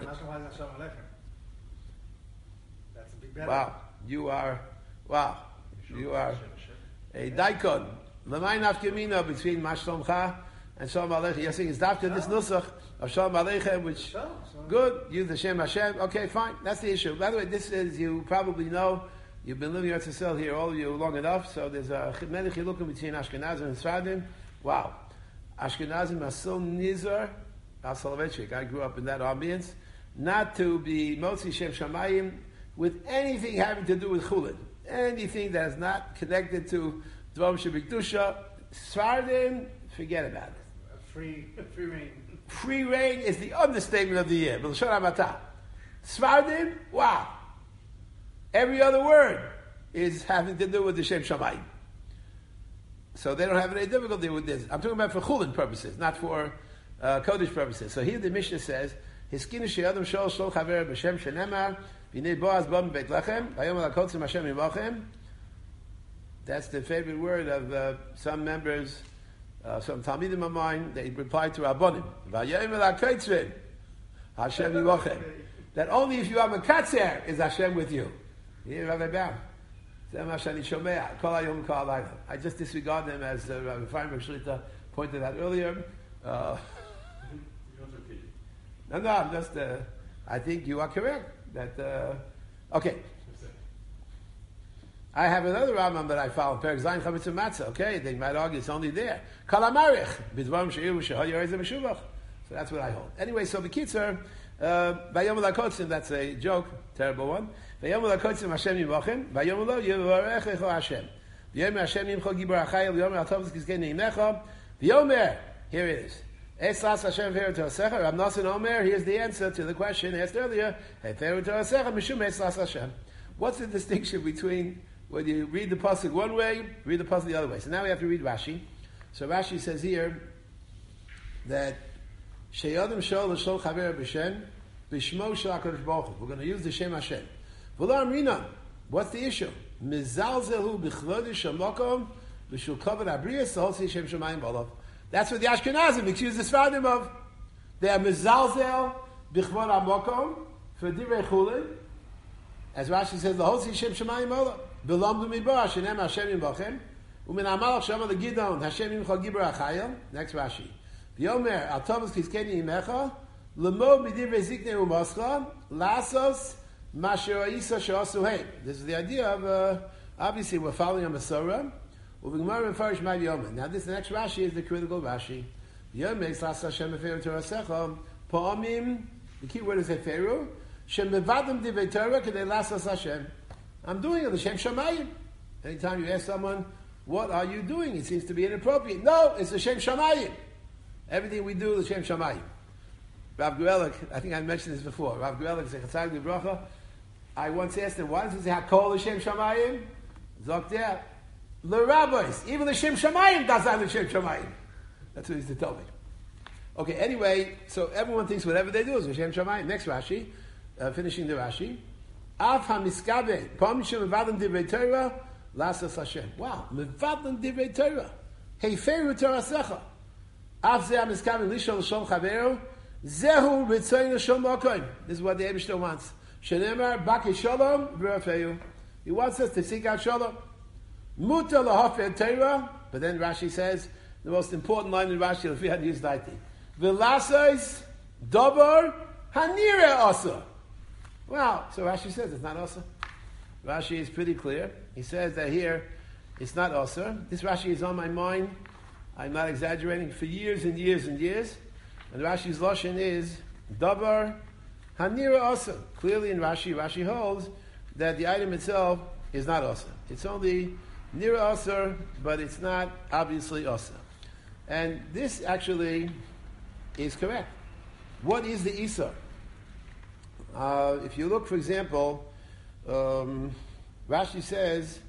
That's a big better. wow, you are wow, you are a daikon. L'may nafkamina between Ma Shlomcha and Shalom Aleichem. You're saying it's after this nusach of Shalom Aleichem, which good, use the Shem Hashem. Okay, fine, that's the issue. By the way, this is, you probably know, you've been living in Eretz Yisrael here, all of you, long enough, so there's a many chilukim between Ashkenazim and Sfardim. Wow. Ashkenazim are so nizar, Al Soloveitchik, I grew up in that ambience, not to be Motzi Shem Shamayim with anything having to do with Chulin. Anything that is not connected to Dvom Shebikdusha, Sfardim, forget about it. Free, free reign. Free reign is the understatement of the year. B'lashon Hamata. Sfardim, wow. Every other word is having to do with the Shem Shamayim. So they don't have any difficulty with this. I'm talking about for Chulin purposes, not for uh, Kodesh purposes. So here the Mishnah says, Hiskinu she'adam shol shol chaver b'shem shenemar v'nei boaz bam beit lechem v'ayom alakotzim Hashem imochem. That's the favorite word of uh, some members, uh, some Talmidim of mine. They replied to Rabbonim, v'ayom alakotzim Hashem imochem. That only if you are Mekatzer is Hashem with you. Here, Rabbi Baum. I just disregard them, as uh, Rabbi Feinberg Shlita pointed out earlier. Uh, no, no, I'm just, uh, I think you are correct. That uh, okay. I have another Rambam that I follow, Perek Zayin Chametz Matzah. Okay, they might argue it's only there. Kalamarich, b'dvarim she'iru she'hoyarezem meshuvach. So that's what I hold. Anyway, so the Kitzer, Vayom Lakotzim, that's a joke, terrible one. Vayom Lakotzim Hashem Yimochem, Vayom Lo Yevarech Echo Hashem. V'yomer Hashem Yimcho Gibor Achayel, V'yomer Atovus Kizken Neimecha, V'yomer, here it is. Eslas Hashem Feru Torasecha, Rav Nosson Omer, here's the answer to the question asked earlier. Feru Torasecha, Mishum Eslas Hashem. What's the distinction between when you read the pasuk one way, read the pasuk the other way? So now we have to read Rashi. So Rashi says here that She'yodem Shol L'Shol Chaver B'Shem B'Shmo Shel HaKadosh Baruch Hu. We're going to use the Shem Hashem. V'lo Amrina. What's the issue? Mizalzehu B'Chlodish Shamokom B'Shul Kavod Abriyas L'Holsi Shem Shemayim B'Olav. That's what the Ashkenazim accuse the Sfardim of. They are Mizalzel B'Chvod HaMokom for Divrei Chulin. As Rashi says, L'Holsi Shem Shemayim B'Olav. B'Lomdu Midbar Shenem Hashem Yimochem U'min Amalach Shama L'Gidon Hashem Yimcho Gibor Achayel. Next Rashi. V'yomer al tovus kizkeni imecha l'mo b'divrei ziknei u'moscha lasos masher ha'isa she'asu heim. This is the idea of, uh, obviously we're following a Masorah. U'v'gemar mefarish my v'yomer. Now this next Rashi is the critical Rashi. V'yomer eslas Hashem eferu torasecha pa'amim, the key word is eferu, shem mevadim divrei Torah k'dei lasos Hashem. I'm doing it, l'shem shamayim. Anytime you ask someone, what are you doing? It seems to be inappropriate. No, it's l'shem shamayim. Everything we do is Shem Shamayim. Rav Guelik, I think I mentioned this before. Rav Guelik said, Chatzag Bracha. I once asked him, why does he say Hakol Shem Shamayim? Zok der, the rabbis, even the Shem Shamayim does not the Shem Shamayim. That's what he used to tell me. Okay, anyway, so everyone thinks whatever they do is Shem Shamayim. Next Rashi, uh, finishing the Rashi. Af HaMiskabe, Pom Shem Mevadim Divrei Torah, Lasas Hashem. Wow, Mevadim Divrei Torah. Heiferu Torasecha. This is what the Eibishter wants. Shenemar baki shalom v'rafeu. He wants us to seek out shalom. Muta lahafeh Torah. But then Rashi says the most important line in Rashi, if we had used daiti, v'lasais davar hanire asa. Well, so Rashi says it's not asa. Rashi is pretty clear. He says that here it's not asa. This Rashi is on my mind. I'm not exaggerating, for years and years and years. And Rashi's lashon is davar hanira asa. Clearly in Rashi, Rashi holds that the item itself is not asa. It's only nira asa, but it's not obviously asa. And this actually is correct. What is the isar? Uh, if you look, for example, um, Rashi says,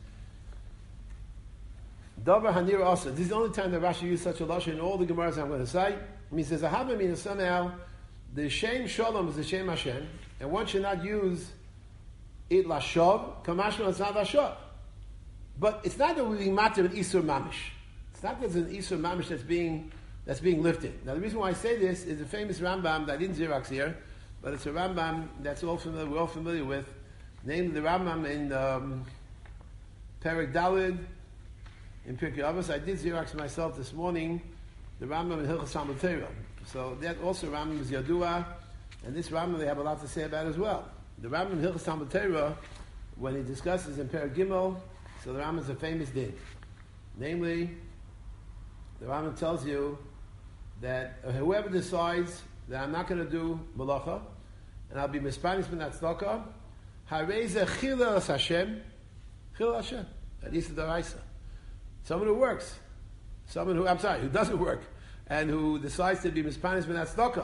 Davar hanir asa. This is the only time that Rashi used such a lashon in all the Gemaras I'm going to cite. I mean, he says, Ahava means somehow the Shem Shalom is the Shem Hashem, and one should not use it lashav. Kamashma, it's not lashav. But it's not that we're being matter an isur mamish. It's not that there's an isur mamish that's being that's being lifted. Now, the reason why I say this is a famous Rambam that I didn't Xerox here, but it's a Rambam that's all familiar, we're all familiar with, named the Rambam in um, Perek Dalid, in Pirkei Avos. I did Xerox myself this morning, the Rambam in Hilchos Talmud Torah. So that also Rambam is Yadua, and this Rambam they have a lot to say about as well. The Rambam in Hilchos Talmud Torah, when he discusses in Perek Gimel, so the Rambam is a famous din. Namely, the Rambam tells you that whoever decides that I'm not going to do malacha, and I'll be mispanis min tzedakah, hareze chilel Hashem, chilel Hashem. That is the daraisa. Someone who works, someone who I'm sorry, who doesn't work, and who decides to be mispanis min tzedakah.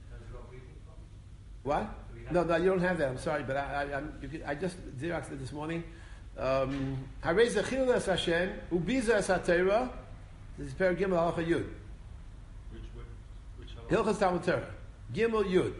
What? No, no, you don't have that. I'm sorry, but I, I, I'm, you could, I just xeroxed it this morning. Hareze chilel Hashem, ubiza es haTorah. This is Perek Gimel Halacha Yud. Which which Hilchos Talmud Torah. Gimel Yud.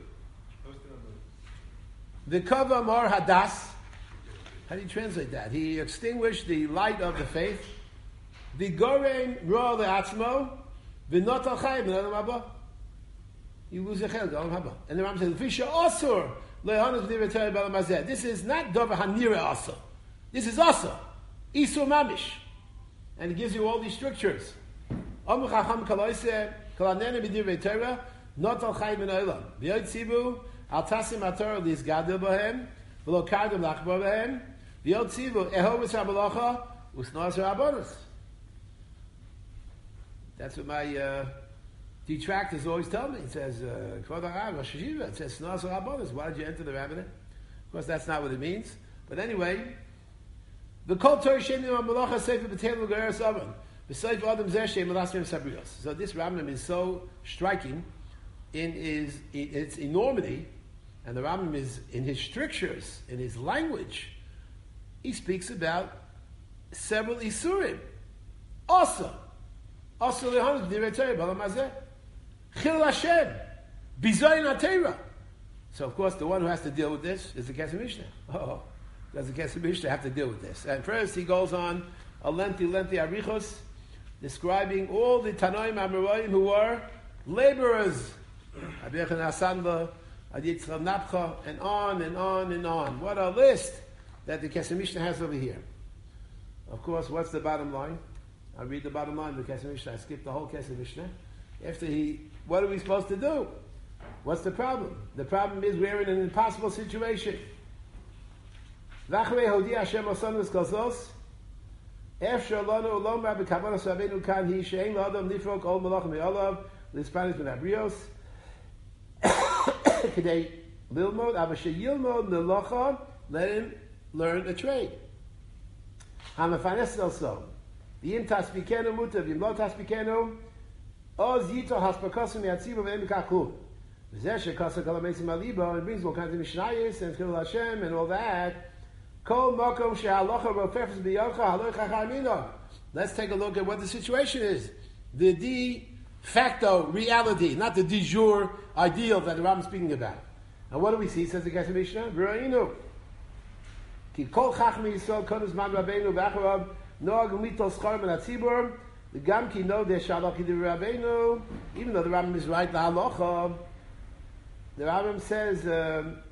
The Kava Mar Hadas. How do you translate that? He extinguished the light of the faith. The Gorem Ra Le'atzmo. V'not al Chayim L'Olam Haba. You lose a chel L'Olam Haba. And the Rambam says, V'sha Asur Le'hanus V'nirei Torah B'Olam Hazeh. This is not Dover Hanira Asa. This is Asa. Isur Mamish. And it gives you all these strictures. Om Chacham Kaloise Kalanene B'Nirei Torah Not al Chayim L'Olam. V'yod Tzivu Al Tasim HaTorah L'Yizgadil B'hem V'lo Kardim L'Achbar B'hem V'yod Tzivu Ehov V'Tzah B'Lacha U'Snoas Ha'Abonos. That's what my uh, detractors always tell me. It says, Kvod HaRav, Rosh Hashiva. It says, Snoas Ha'Abonos. Why did you enter the rabbinate? Of course, that's not what it means. But anyway, the Kol Torah Sheni Ma'Malacha Sefer B'Tel L'Geres Oven. B'Seif Adam Zeh Shem L'Lasmim Sabrios. So this Rambam is so striking in his, in its enormity, and the Rambam is in his strictures, in his language. He speaks about several Isurim. Also, also Lehanus B'Nirei Torah B'Olam Hazeh. Chil Hashem. Bizayin HaTorah. So of course the one who has to deal with this is the Kesef Mishnah. Oh, does the Kesef Mishnah have to deal with this? And first he goes on a lengthy, lengthy arichos, describing all the Tanoim Amoraim who were laborers. Abiyachan Hasandla, Aditzcham Napcha, and on and on and on. What a list that the Kesef Mishnah has over here. Of course, what's the bottom line? I read the bottom line of the Kesef Mishnah. I skipped the whole Kesef Mishnah. After he, what are we supposed to do? What's the problem? The problem is we're in an impossible situation. V'achrei hodi Hashem osanos kozos. Efshar lanu lomar b'kavanos rabbeinu kan hi she'ein la'adam nifrok ol malach me'olav l'ispanis ben abrios k'dei lilmod ava she'yilmod melacha, let him learn a trade. Hamafanes also. V'im taspikenu mutav, v'im lo taspikenu oz yito haspakasim yatzivu v'em b'kaklu. V'zeh she'kasa kol ha'mesim alibo, it brings all kinds of mishnayos and chilul Hashem and all that. Kol makom she'halacha rofefes b'yodcha haloich ha'chamino. Let's take a look at what the situation is. The de facto reality, not the de jure ideal that the Rambam is speaking about. And what do we see? Says the Kesef Mishnah. V'ra'inu. Ki kol chachmi yisrael konus man rabbeinu v'acharav noag u'mitol schar min hatzibur v'gam ki no de shalach ki de rabbeinu. Even though the Rambam is right, the halacha, the Rambam says um,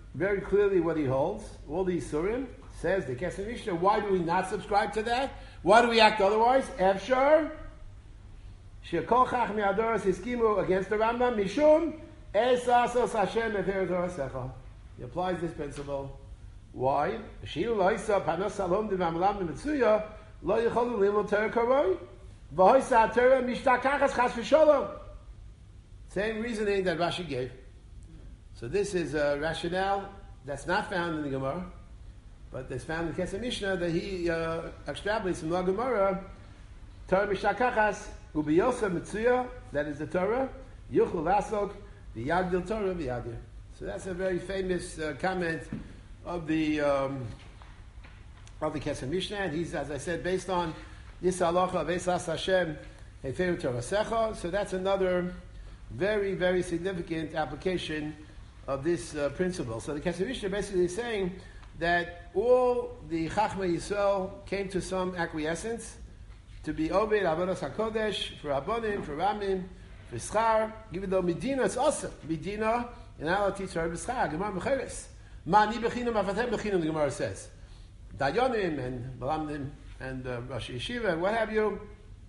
very clearly what he holds. All the Isurim says the Kesef Mishnah. Why do we not subscribe to that? Why do we act otherwise? Efshar shekol chach me'adoros hiskimu against the Rambam mishum es asos Hashem efer Torasecha. He applies this principle. Why? Shilu loisa panos salom devamlam mitzuya lo yicholu limud Torah karoi v'hoisa Torah mishtakachas chas v'sholom. Same reasoning that Rashi gave. So this is a rationale that's not found in the Gemara, but that's found in the Kesef Mishnah that he uh, extrapolates from the Gemara. Torah mishtakachas ubiyosa mitzuya, that is the Torah. Yuchlu lasok v'yagdil Torah v'yadir. So that's a very famous uh, comment of the um, of the Kesef Mishnah, and he's, as I said, based on this halacha of Esas Hashem Hefer Torasecha. So that's another very, very significant application of this uh, principle. So the Kesef Mishnah basically is saying that all the Chachmei Yisrael came to some acquiescence to be Obed Avodas HaKodesh for Abonim, for Ramim, for Schar, even though Medina is also Medina, and I'll teach her B'Schar, Gemara B'Cheres. Ma'ani B'Chinam, Afatem B'Chinam, the Gemara says. Dayonim and Balamdim and uh, Rosh Yeshiva and what have you.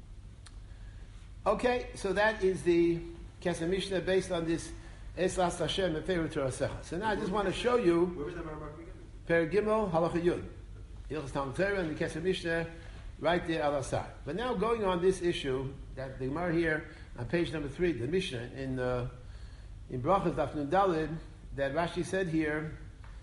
Okay, so that is the Kesef Mishnah based on this Eslas Hashem and Feru Torasecha. So now I just want to show you Where was that mark again? Per Gimel Halacha Yud, Hilchos Talmud Torah and the Kesef Mishnah right there al Asar. But now going on this issue that the Gemara here on page number three, the Mishnah in uh, in Brachos Daf Nun Daled, that Rashi said here,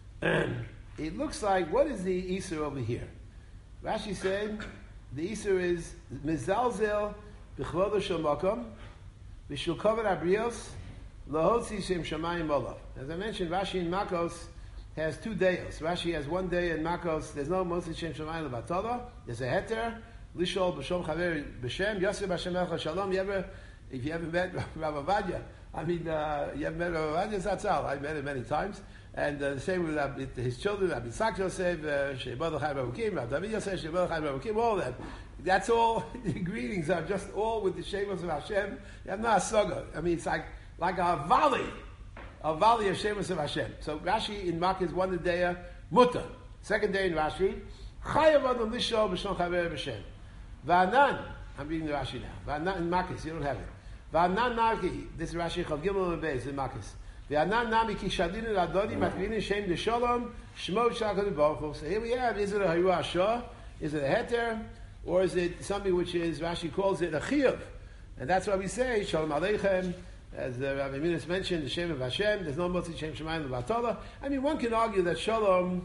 it looks like, what is the Isur over here? Rashi said the Isur is Mizalzel B'chvodo Shel Makom V'shul Kovet Abrios Lahotzi Shem Shamayim Olav. As I mentioned, Rashi in Makos has two dayos. Rashi has one day in Makos. There's no Motzi Shem Shamayim Levatala. There's a heter Lishol B'Shom Chaver B'Shem Yosef B'Shem Elcha Shalom. You ever, if you haven't met Rav Avadia, I mean, uh, you haven't met Rav Avadia Zatzal. I've met him many times. And uh, the same with uh, his children, Rabbi Yitzchak Yosef, Shebad Chai Barukim, Rabbi David Yosef, Shebad Chai Barukim, all of them. That's all, the greetings are just all with the Shemos of Hashem. You have no asaga. I mean, it's like like a valley, a valley of Shemos of Hashem. So Rashi in Makkah is one day, Mutter. Second day in Rashi, Chayav Adam Lishol B'Shon Chaver B'Shem. Va'anan, I'm reading the Rashi now. Va'anan in Makkah, you don't have it. Va'anan Narki, this is Rashi Chav Gimel and Beis in Makkah. V'anan Nami Ki Shadinu Adoni Matvinin Shem D'Sholom Shmo Shakad Baruch Hu. So here we have, is it a Hayu Ashah? Is it a Heter? Or is it something which is, Rashi calls it a Chiyuv? And that's why we say, Shalom Aleichem, as the Rabbi Minas mentioned, the Shem of Hashem, there's no Motzi Shem Shemayim Levatala. I mean, one can argue that Shalom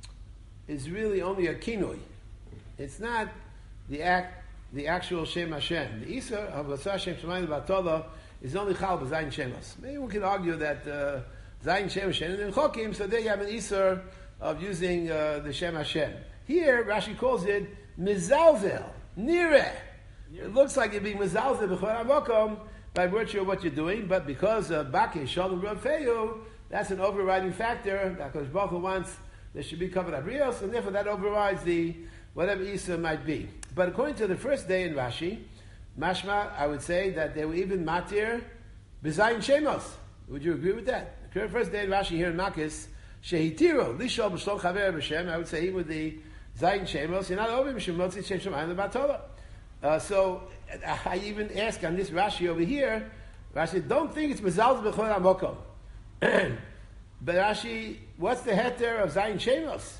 is really only a kinui. It's not the act, the actual Shem Hashem. The Isa of Lasar Shem Shemayim Levatala is only Chal B'Zayin Shemos. Maybe one can argue that uh, Zayin Shem Hashem, and in Chokim, so there you have an Isa of using uh, the Shem Hashem. Here, Rashi calls it Mizalzel, Nireh. It looks like you're being Mizalzel B'Chol HaMokom by virtue of what you're doing, but because of Baki, Shalom Rav Feyu, that's an overriding factor. Because Baruch Hu wants there should be covered abrios, and therefore that overrides the whatever Isa might be. But according to the first day in Rashi, Mashma, I would say that they were even matir b'zayin shemos. Would you agree with that? The first day in Rashi here in Makis, shehitiro lishol b'shlom chaver b'shem. I would say even with the zayin shemos, you're not over b'shem motzi shem shemayim lebatola. Uh, so I even ask on this Rashi over here. Rashi, don't think it's mezalz b'chol hamokom. But Rashi, what's the heter of zayin shemos?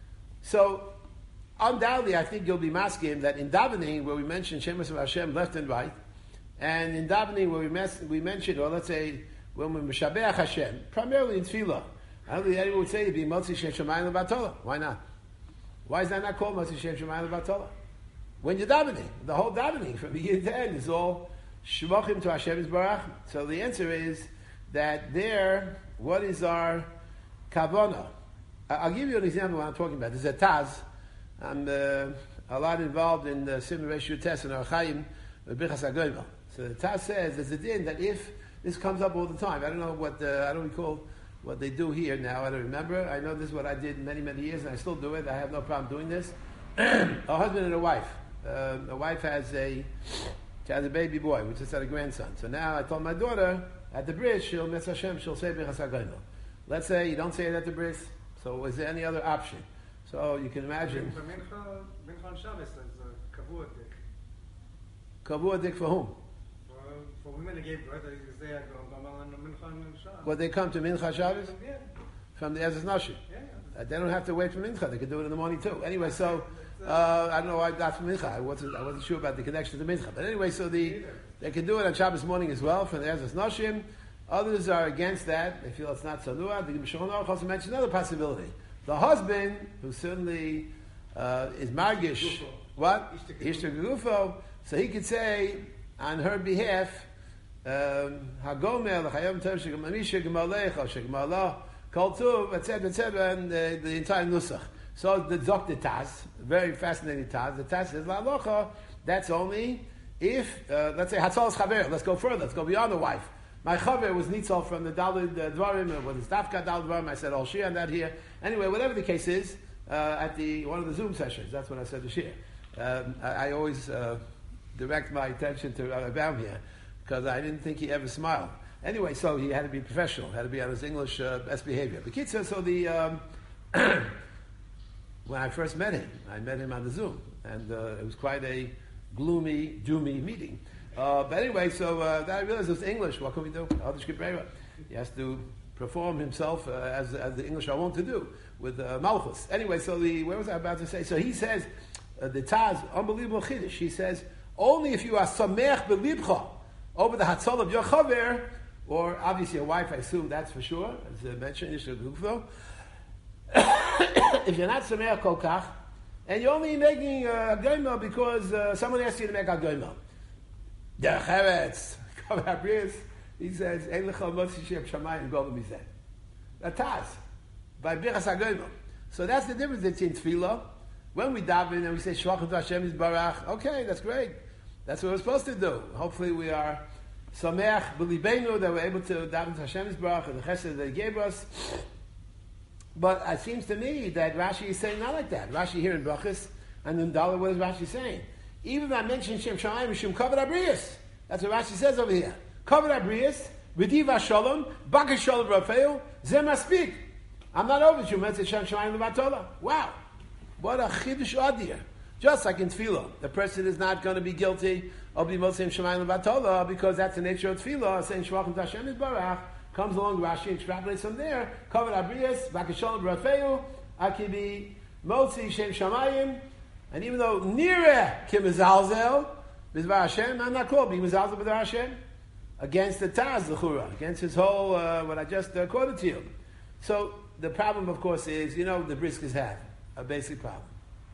So undoubtedly, I think you'll be masking that in davening, where we mention Shemos of Hashem left and right, and in davening, where we, mes- we mention, or let's say, when we Meshabeach Hashem, primarily in Tefillah, I don't think anyone would say to be Motzi Shem Shemayim Levatala. Why not? Why is that not called Motzi Shem Shemayim Levatala? When you're davening, the whole davening, from beginning to end, is all Shvachim to Hashem Yisbarach. So the answer is that there, what is our Kavanah? I'll give you an example of what I'm talking about. There's a Taz. I'm uh, a lot involved in the Simon Reshu test in our Chaim, Bichas HaGoyma. So the Taz says there's a din that if this comes up all the time, I don't know what uh, I don't recall what they do here now. I don't remember. I know this is what I did many many years, and I still do it. I have no problem doing this. A husband and a wife. Uh, a wife has a she has a baby boy. We just had a grandson. So now I told my daughter at the bridge, she'll Mitzvah Hashem, she'll say Bichas HaGoyma. Let's say you don't say it at the bris. So is there any other option? So you can imagine. For Mincha, Mincha on Shabbos, there's a kavua dik. Kavua dik for whom? For, for women that gave birth, they say, I'm on Mincha on Shabbos. Well, they come to Mincha Shabbos Yeah, from the Ezra Nashim. yeah, yeah. Uh, they don't have to wait for Mincha. They can do it in the morning too. Anyway, so uh, I don't know why I got from Mincha. I wasn't, I wasn't sure about the connection to Mincha. But anyway, so the they can do it on Shabbos morning as well from the Ezra Nashim. Others are against that. They feel it's not Sanua. The Mishon Aruch also mentioned another possibility. The husband, who certainly uh, is Margish, what? Ishtar Gufo, so he could say on her behalf, Hagomel, Chayom Tov, Shegamamisha, Gemalecha, Shegmalah, Kol Tuv, et cetera, et cetera, and the, the entire Nusach. So the Zok Taz, very fascinating Taz, the Taz says, La Locha, that's only if, uh, let's say, Hatzal Chaver, let's go further, let's go beyond the wife. My chaver was nitzal from the Dalid uh, Dvarim, uh, what is Dafka Dalid Dvarim, I said, I'll share on that here. Anyway, whatever the case is, uh, at the one of the Zoom sessions, that's what I said to share. Um, I, I always uh, direct my attention to Rabbi Baum here, because I didn't think he ever smiled. Anyway, so he had to be professional, had to be on his English uh, best behavior. But Kitzer, so the, um, when I first met him, I met him on the Zoom, and uh, it was quite a gloomy, doomy meeting. Uh, but anyway, so uh, I realized it was English. What can we do? He has to perform himself uh, as, as the English I want to do with uh, Malchus. Anyway, so the where was I about to say? So he says, uh, the Taz, unbelievable chiddush. He says, only if you are samech belibcha over the hatzal of your chaver, or obviously your wife, I assume that's for sure, as I mentioned, if you're not samech kol kach, and you're only making a goyma because uh, someone asked you to make a goyma. Der Cheretz, he says, Ein lecha motzi shem shamayim golem mizeh. A Taz, by Birchas HaGoyim. So that's the difference between Tefillah. When we daven and we say, Shvachim to Hashem Yisbarach, okay, that's great. That's what we're supposed to do. Hopefully we are sameach b'libeinu that we're able to daven to Hashem Yisbarach and the chesed that He gave us. But it seems to me that Rashi is saying not like that. Rashi here in Brachas, and in Dalah, what is Rashi saying? Even if I mention Shem Shamayim, Mishum Kavod Abrius. That's what Rashi says over here. Kavod Abrius, V'diva Shalom, Baka Shalom Rafeu, Zeh Maspik. I'm not over to you, Mitzvah Shem Shamayim Levatola. Wow. What a Chidush Adir. Just like in Tefillah, the person is not going to be guilty of the Mitzvah Shem Shamayim Levatola because that's the nature of Tefillah. Saying Shvachim to Hashem Yisbarach comes along Rashi and extrapolates from there. Kavod Abrius, Baka Shalom Rafeu, Akibi Motzi Shem Shamayim. And even though Nireh Kimizalzel, B'dvar Hashem, I'm not called B'mizalzel B'dvar Hashem. Against the Taz, the Chura, against his whole, uh, what I just uh, quoted to you. So the problem, of course, is, you know, the Briskers have a basic problem.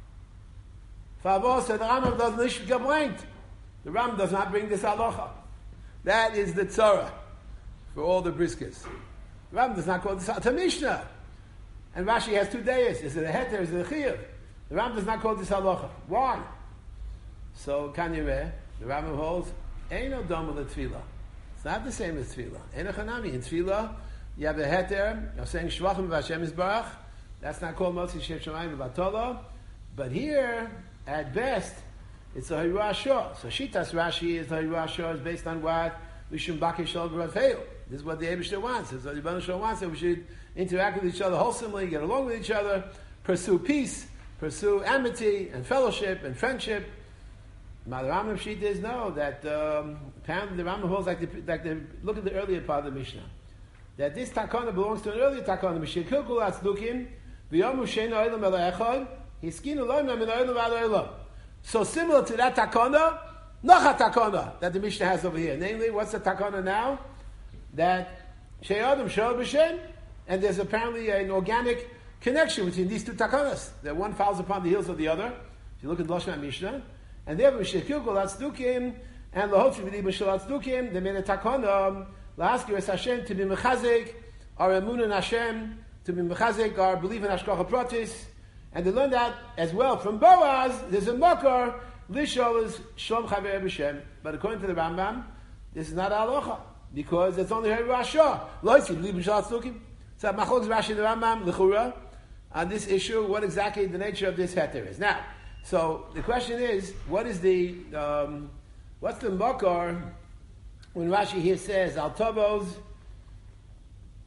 Favor said the Rambam does nicht gebringt. The Rambam does not bring this halacha. That is the tzara for all the Briskers. The Rambam does not call this a Mishnah. And Rashi has two days. Is it a heter? Is it a chiyuv? The Rambam does not call this halacha. Why? So, kan you read? The Rambam holds, Eino doma le tefillah. It's not the same as tefillah. Eino chanami. In tefillah, you have a heter, you're saying shvachim v'Hashem Yisbarach. That's not called motzi shem shamayim v'batola. But here, at best, it's a Hayrua Shor. So Shitas Rashi is the Hayrua Shor is based on what? Mishum Baki Shol B'Rafeu. This is what the Eibishter wants. This is what the Rebbeinu Shalom wants. That we should interact with each other wholesomely, get along with each other, pursue peace, pursue amity and fellowship and friendship. Now the Rambam Shita is no, that um, apparently the Rambam holds like the, like the, look at the earlier part of the Mishnah, that this takana belongs to an earlier takana. Mishikul Atzdukim, V'yomu Shein Ha'olam Ela Echad, Hiskinu Loim Min Ha'olam V'ad Ha'olam. So similar to that takana, Nacha takana that the Mishnah has over here. Namely, what's the takana now? That Shei Adam Shol B'Shem, and there's apparently an organic connection between these two takanas. That one follows upon the heels of the other. If you look at Lashon Mishnah, and there Mishikul Atzdukim and Lahotzi V'di Mishal Atzdukim, they made a takana la'ask Yiras Hashem to be mechazik our emunah in Hashem, to be mechazik our belief in Hashgacha Pratis. And they learned that as well from Boaz. There's a makar lishol is shlom chaver b'shem, but according to the Rambam, this is not halacha because it's only her Rasha. Loisi b'li b'shal tzdukim. So machlokes Rashi and the Rambam lechura on this issue. What exactly the nature of this heter is now? So the question is, what is the um, what's the makar when Rashi here says al tovos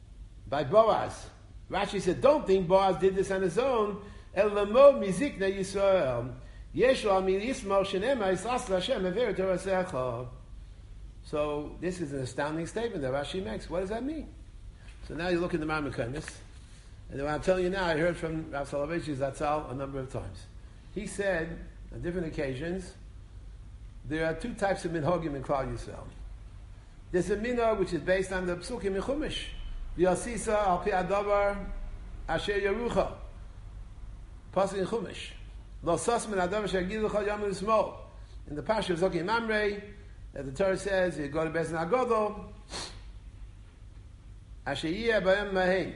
by Boaz. Rashi said, don't think Boaz did this on his own. El lemo mizikna Yisrael. Yesh lo amil yismo shenema yislas Hashem aver torasecha. So this is an astounding statement that Rashi makes. What does that mean? So now you look at the Marmakonis, and what I'm telling you now, I heard from Rav Soloveitchik Zatzal a number of times. He said on different occasions there are two types of minhagim in Klal Yisrael. There's a minhag which is based on the psukim in Chumash. V'yasisa al pi adavar asher yerucha. Pasuk in Chumash. Lo sas min adavar asher gilucha yom l'smol. In the Pasha of Zokim Mamrei, that the Torah says, you go to Beis Nagodol, asher yiyeh b'yom mahen.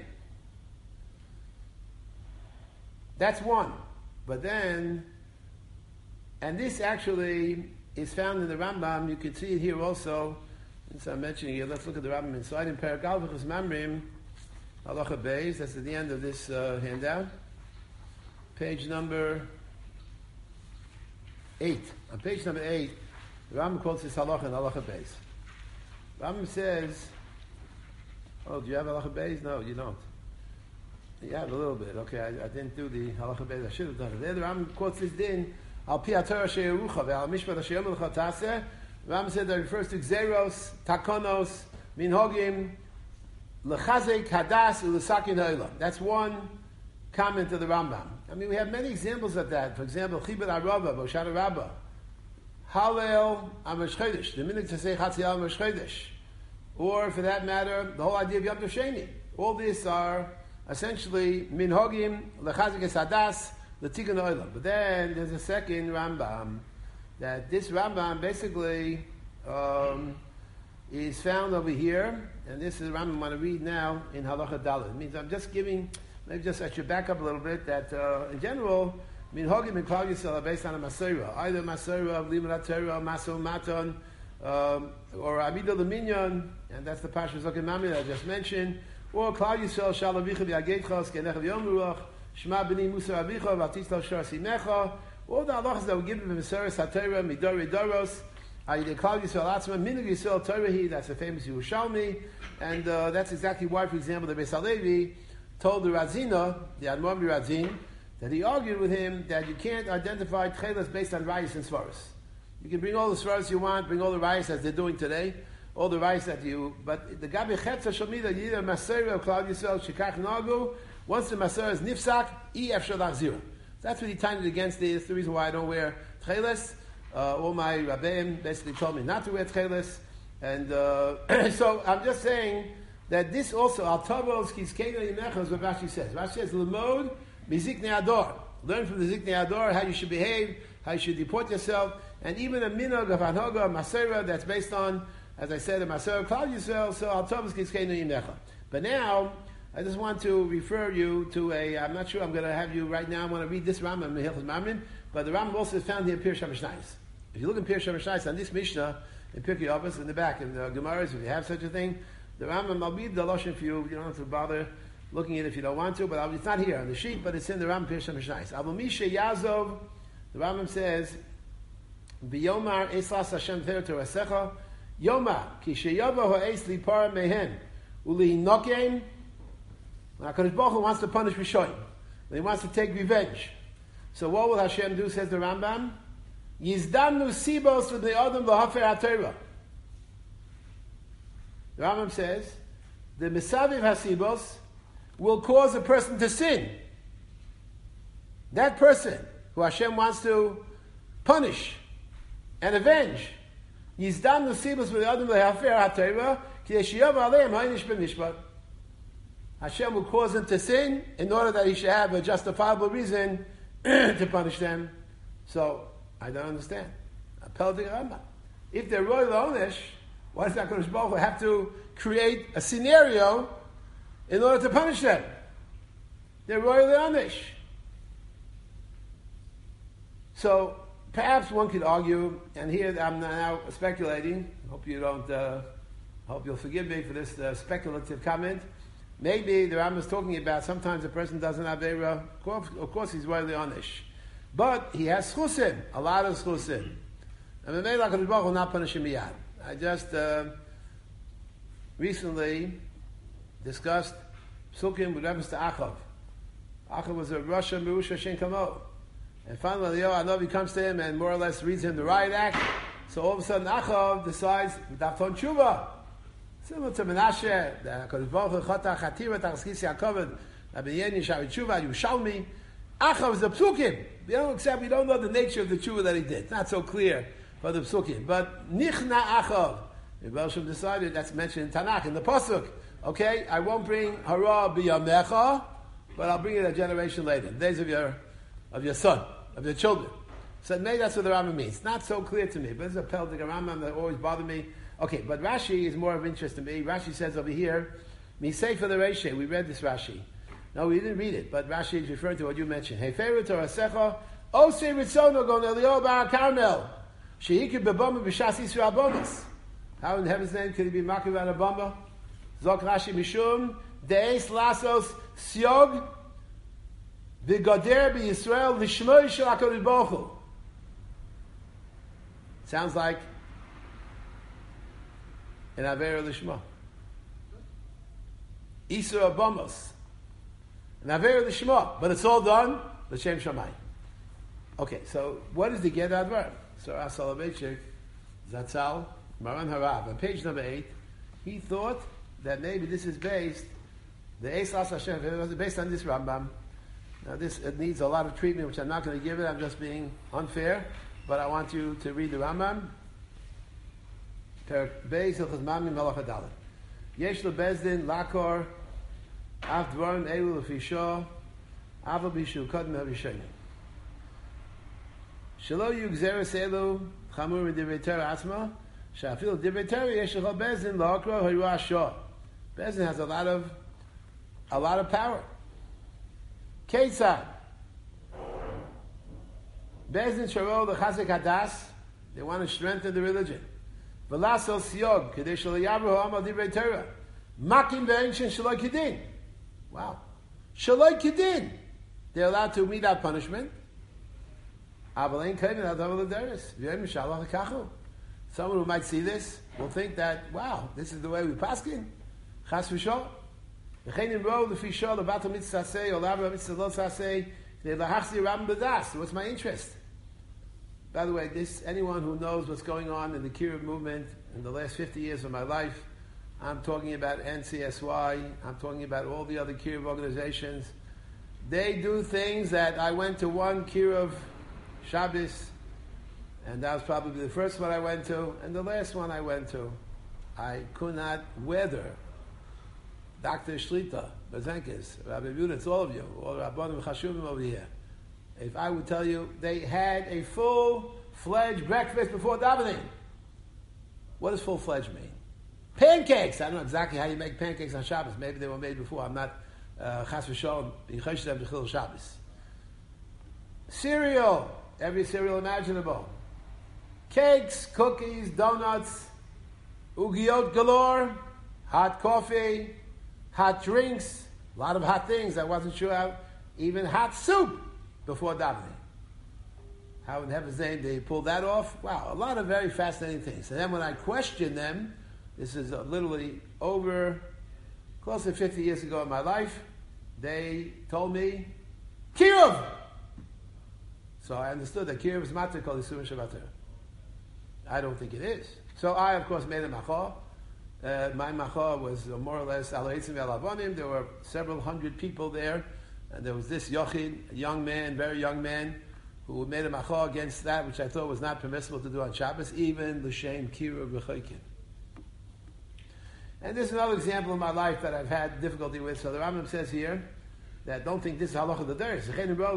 That's one. But then, and this actually is found in the Rambam. You can see it here also. Since I'm mentioning here, let's look at the Rambam inside in Paragal V'chus Mamrim, Halacha Beis. That's at the end of this uh, handout. Page number eight. On page number eight, the Rambam quotes this Halacha in Halacha Beis. Rambam says, "Oh, do you have Halacha Beis? No, you don't. You have a little bit. Okay, I, I didn't do the Halacha Beis. I should have done it. There, the Rambam quotes this din Al Pi HaTorah She'erucha Ve'al Mishpat Asher Yom Lecha Taseh." Ram said that refers to Xeros, Takonos, Minhogim, Lechazek, Hadas, Ulesakin Ha'olam. That's one comment of the Rambam. I mean, we have many examples of that. For example, Chibur Arava, Boshad Rabba, Halel Amash Chodesh, the minute to say Chatziel Amash Chodesh, or for that matter, the whole idea of Yom Tov Sheni. All these are essentially Minhogim, Lechazek Hadas, Letikkun Ha'olam. But then there's a second Rambam. That this Rambam basically um, is found over here, and this is the Rambam I want to read now in Halacha Dalet. It means I'm just giving, maybe just I should back up a little bit, that uh, in general, Minhagim and Klal Yisrael are based on a Masorah, either Masorah of Limud HaTorah, Maso Maton, um, or Amidah Leminyan, and that's the Pasha Zokim Mami that I just mentioned, or Klal Yisrael Shalavicha V'Yagetchos, Kenecha V'Yom Shema B'ni Musa Avicha, V'Atistal Shor Simecha. All the halachas that were given from Meseres HaTorah, Midori Doros, Ayidei Klal Yisrael Atzma, Minhag Yisrael Torahi, that's a famous Yerushalmi, and uh, that's exactly why, for example, the Beis Halevi told the Razina, the Admor Razin, that he argued with him that you can't identify Tchelas based on Rayis and Svaros. You can bring all the Svaros you want, bring all the Rayis as they're doing today, all the Rayis that you, but the Gabi Chetza Shomida, Yidei Masorah of Klal Yisrael, Shekach Nagu, once the Masorah is Nifsak, E F Shalach Zira. That's what he timed it against. That's the reason why I don't wear tcheles. Uh, all my rabbeim basically told me not to wear tcheles. And uh, so I'm just saying that this also, al tavos kiskena yimecha, is what Rashi says. Rashi says, lemod miziknei ador. Learn from the ziknei ador how you should behave, how you should deport yourself, and even a minhag of anhoga, masera, that's based on, as I said, a masera Klal Yisrael, so al tavos kiskena yimecha. But now, I just want to refer you to a, I'm not sure I'm going to have you right now, I want to read this Rambam, Mehilchos Mamrim, but the Rambam also is found here in Pirush HaMishnayos. If you look in Pirush HaMishnayos, on this Mishnah, in Pirkei Avos, in the back, in the Gemaras, if you have such a thing, the Rambam, I'll read the Lashon for you, you don't have to bother looking at it if you don't want to, but I'll, it's not here on the sheet, but it's in the Rambam Pirush HaMishnayos. Abu Misha Yazov, the Rambam says, B'yomar eslas Hashem ter torasecha, Yomar, ki sheyavo ha'es lipara mehen, uli nokeim. When HaKadosh Baruch Hu wants to punish Rishoyim, when he wants to take revenge. So what will Hashem do, says the Rambam? Yizdamnu sibos with the Adam v'hafer HaTorah. The Rambam says, the Mesaviv HaSibos will cause a person to sin. That person who Hashem wants to punish and avenge. Yizdamnu sibos with the Adam v'hafer HaTorah ki yeshiyav aleim ha'inish b'mishpat. Hashem will cause him to sin in order that he should have a justifiable reason to punish them. So, I don't understand. If they're royal ownish, why does HaKadosh Baruch Hu have to create a scenario in order to punish them? They're royally ownish. So, perhaps one could argue, and here I'm now speculating, hope you don't, uh, hope you'll forgive me for this uh, speculative comment. Maybe the Rambam is talking about sometimes a person doesn't have Eira. Of course, he's royally onish. But he has schusim, a lot of schusim. And maybe HaKadosh Baruch Hu will not punish him yet. I just uh, recently discussed Psukim with reference to Achav. Achav was a Russia Merusha Shen Kamo. And finally, Eliyahu Hanavi comes to him and more or less reads him the riot act. So all of a sudden, Achav decides, Dafton Tshuva. Similar to Menashe, the HaKadosh Baruch Hu, Chata Chatira, Tachskisi HaKavod, Rabbi Yeni, Shavi Tshuva, Yerushalmi. Achav is the Psukim. We don't accept, we don't know the nature of the Tshuva that he did. It's not so clear for the Psukim. But Nichna Achav. Rebbe Shem decided, that's mentioned in Tanakh, in the Pasuk. Okay, I won't bring Hara B'yamecha, but I'll bring it a generation later, the days of your, of your son, of your children. So maybe that's what the Rambam means. Not so clear to me, but it's a Peldik Rambam that always bothered me. Okay, but Rashi is more of interest to me. Rashi says over here, Misei for the Reishe, we read this Rashi. No, we didn't read it, but Rashi is referring to what you mentioned. Heferu Torah Secha, Osei Ritzono Gon Eliyahu Bar Carmel, Sheikid Bebama B'Shas Yisrael Bonis. How in heaven's name could he be Makiv an Abamba? Zok Rashi Mishum, Deis Lasos Siog, V'Gader B'Yisrael L'Shmoi Shel HaKadosh Baruch Hu. Sounds like an Avera L'Shma. Isra Abamos. An Avera L'Shma. But it's all done, L'Shem Shamayim. Okay, so what is the Ged Advar? So Asalaveitchik, Zatzal, Maran Harav, on page number eight, he thought that maybe this is based, the Eis Las Hashem, it was based on this Rambam. Now this, it needs a lot of treatment, which I'm not going to give it, I'm just being unfair, but I want you to read the Rambam. Per Beis Hilchos Mamim Melach Adalet. Yesh lebezdin lakor af dvarim elu lefisho aval bishu kodem harishonim. Shelo yu gzeres elu chamur v'divrei Torah atzma shafil divrei Torah yesh lecho bezdin lakor hayu asho. Bezdin has a lot of a lot of power. Ketzad Bezdin sharo lechazek hadas. They want to strengthen the religion. V'lasol siyog kedei shelo yavru ha'amal divrei Torah. Makim ve'enshin shaloi kedin. Wow, shaloi kedin. They're allowed to meet out punishment. Someone who might see this will think that, wow, this is the way we paskin. Chas v'shol. What's my interest? By the way, this anyone who knows what's going on in the Kiruv movement in the last fifty years of my life, I'm talking about N C S Y, I'm talking about all the other Kiruv organizations. They do things that I went to one Kiruv Shabbos, and that was probably the first one I went to, and the last one I went to. I could not weather Doctor Shlita, Bazenkis, Rabbi Yuditz, all of you, all Rabbanim Chashuvim over here. If I would tell you, they had a full-fledged breakfast before davening. What does full-fledged mean? Pancakes! I don't know exactly how you make pancakes on Shabbos. Maybe they were made before. I'm not chas v'sholem b'yichaysh them b'chil Shabbos. Cereal, every cereal imaginable. Cakes, cookies, donuts, ugiot galore, hot coffee, hot drinks, a lot of hot things. I wasn't sure how, even hot soup before davening. How in heaven's name they pulled that off? Wow, a lot of very fascinating things. And then when I questioned them, this is uh, literally over close to fifty years ago in my life, they told me, Kiruv! So I understood that Kiruv is matzah called Yisurim Shabbat Torah. I don't think it is. So I, of course, made a machah. Uh, my machah was uh, more or less al ha'etzim ve'al avonim. There were several hundred people there. And there was this yochid, a young man, very young man, who made a machah against that, which I thought was not permissible to do on Shabbos, even l'shem kiruv v'chaykin. And this is another example of my life that I've had difficulty with. So the Rambam says here that don't think this is halacha the deris.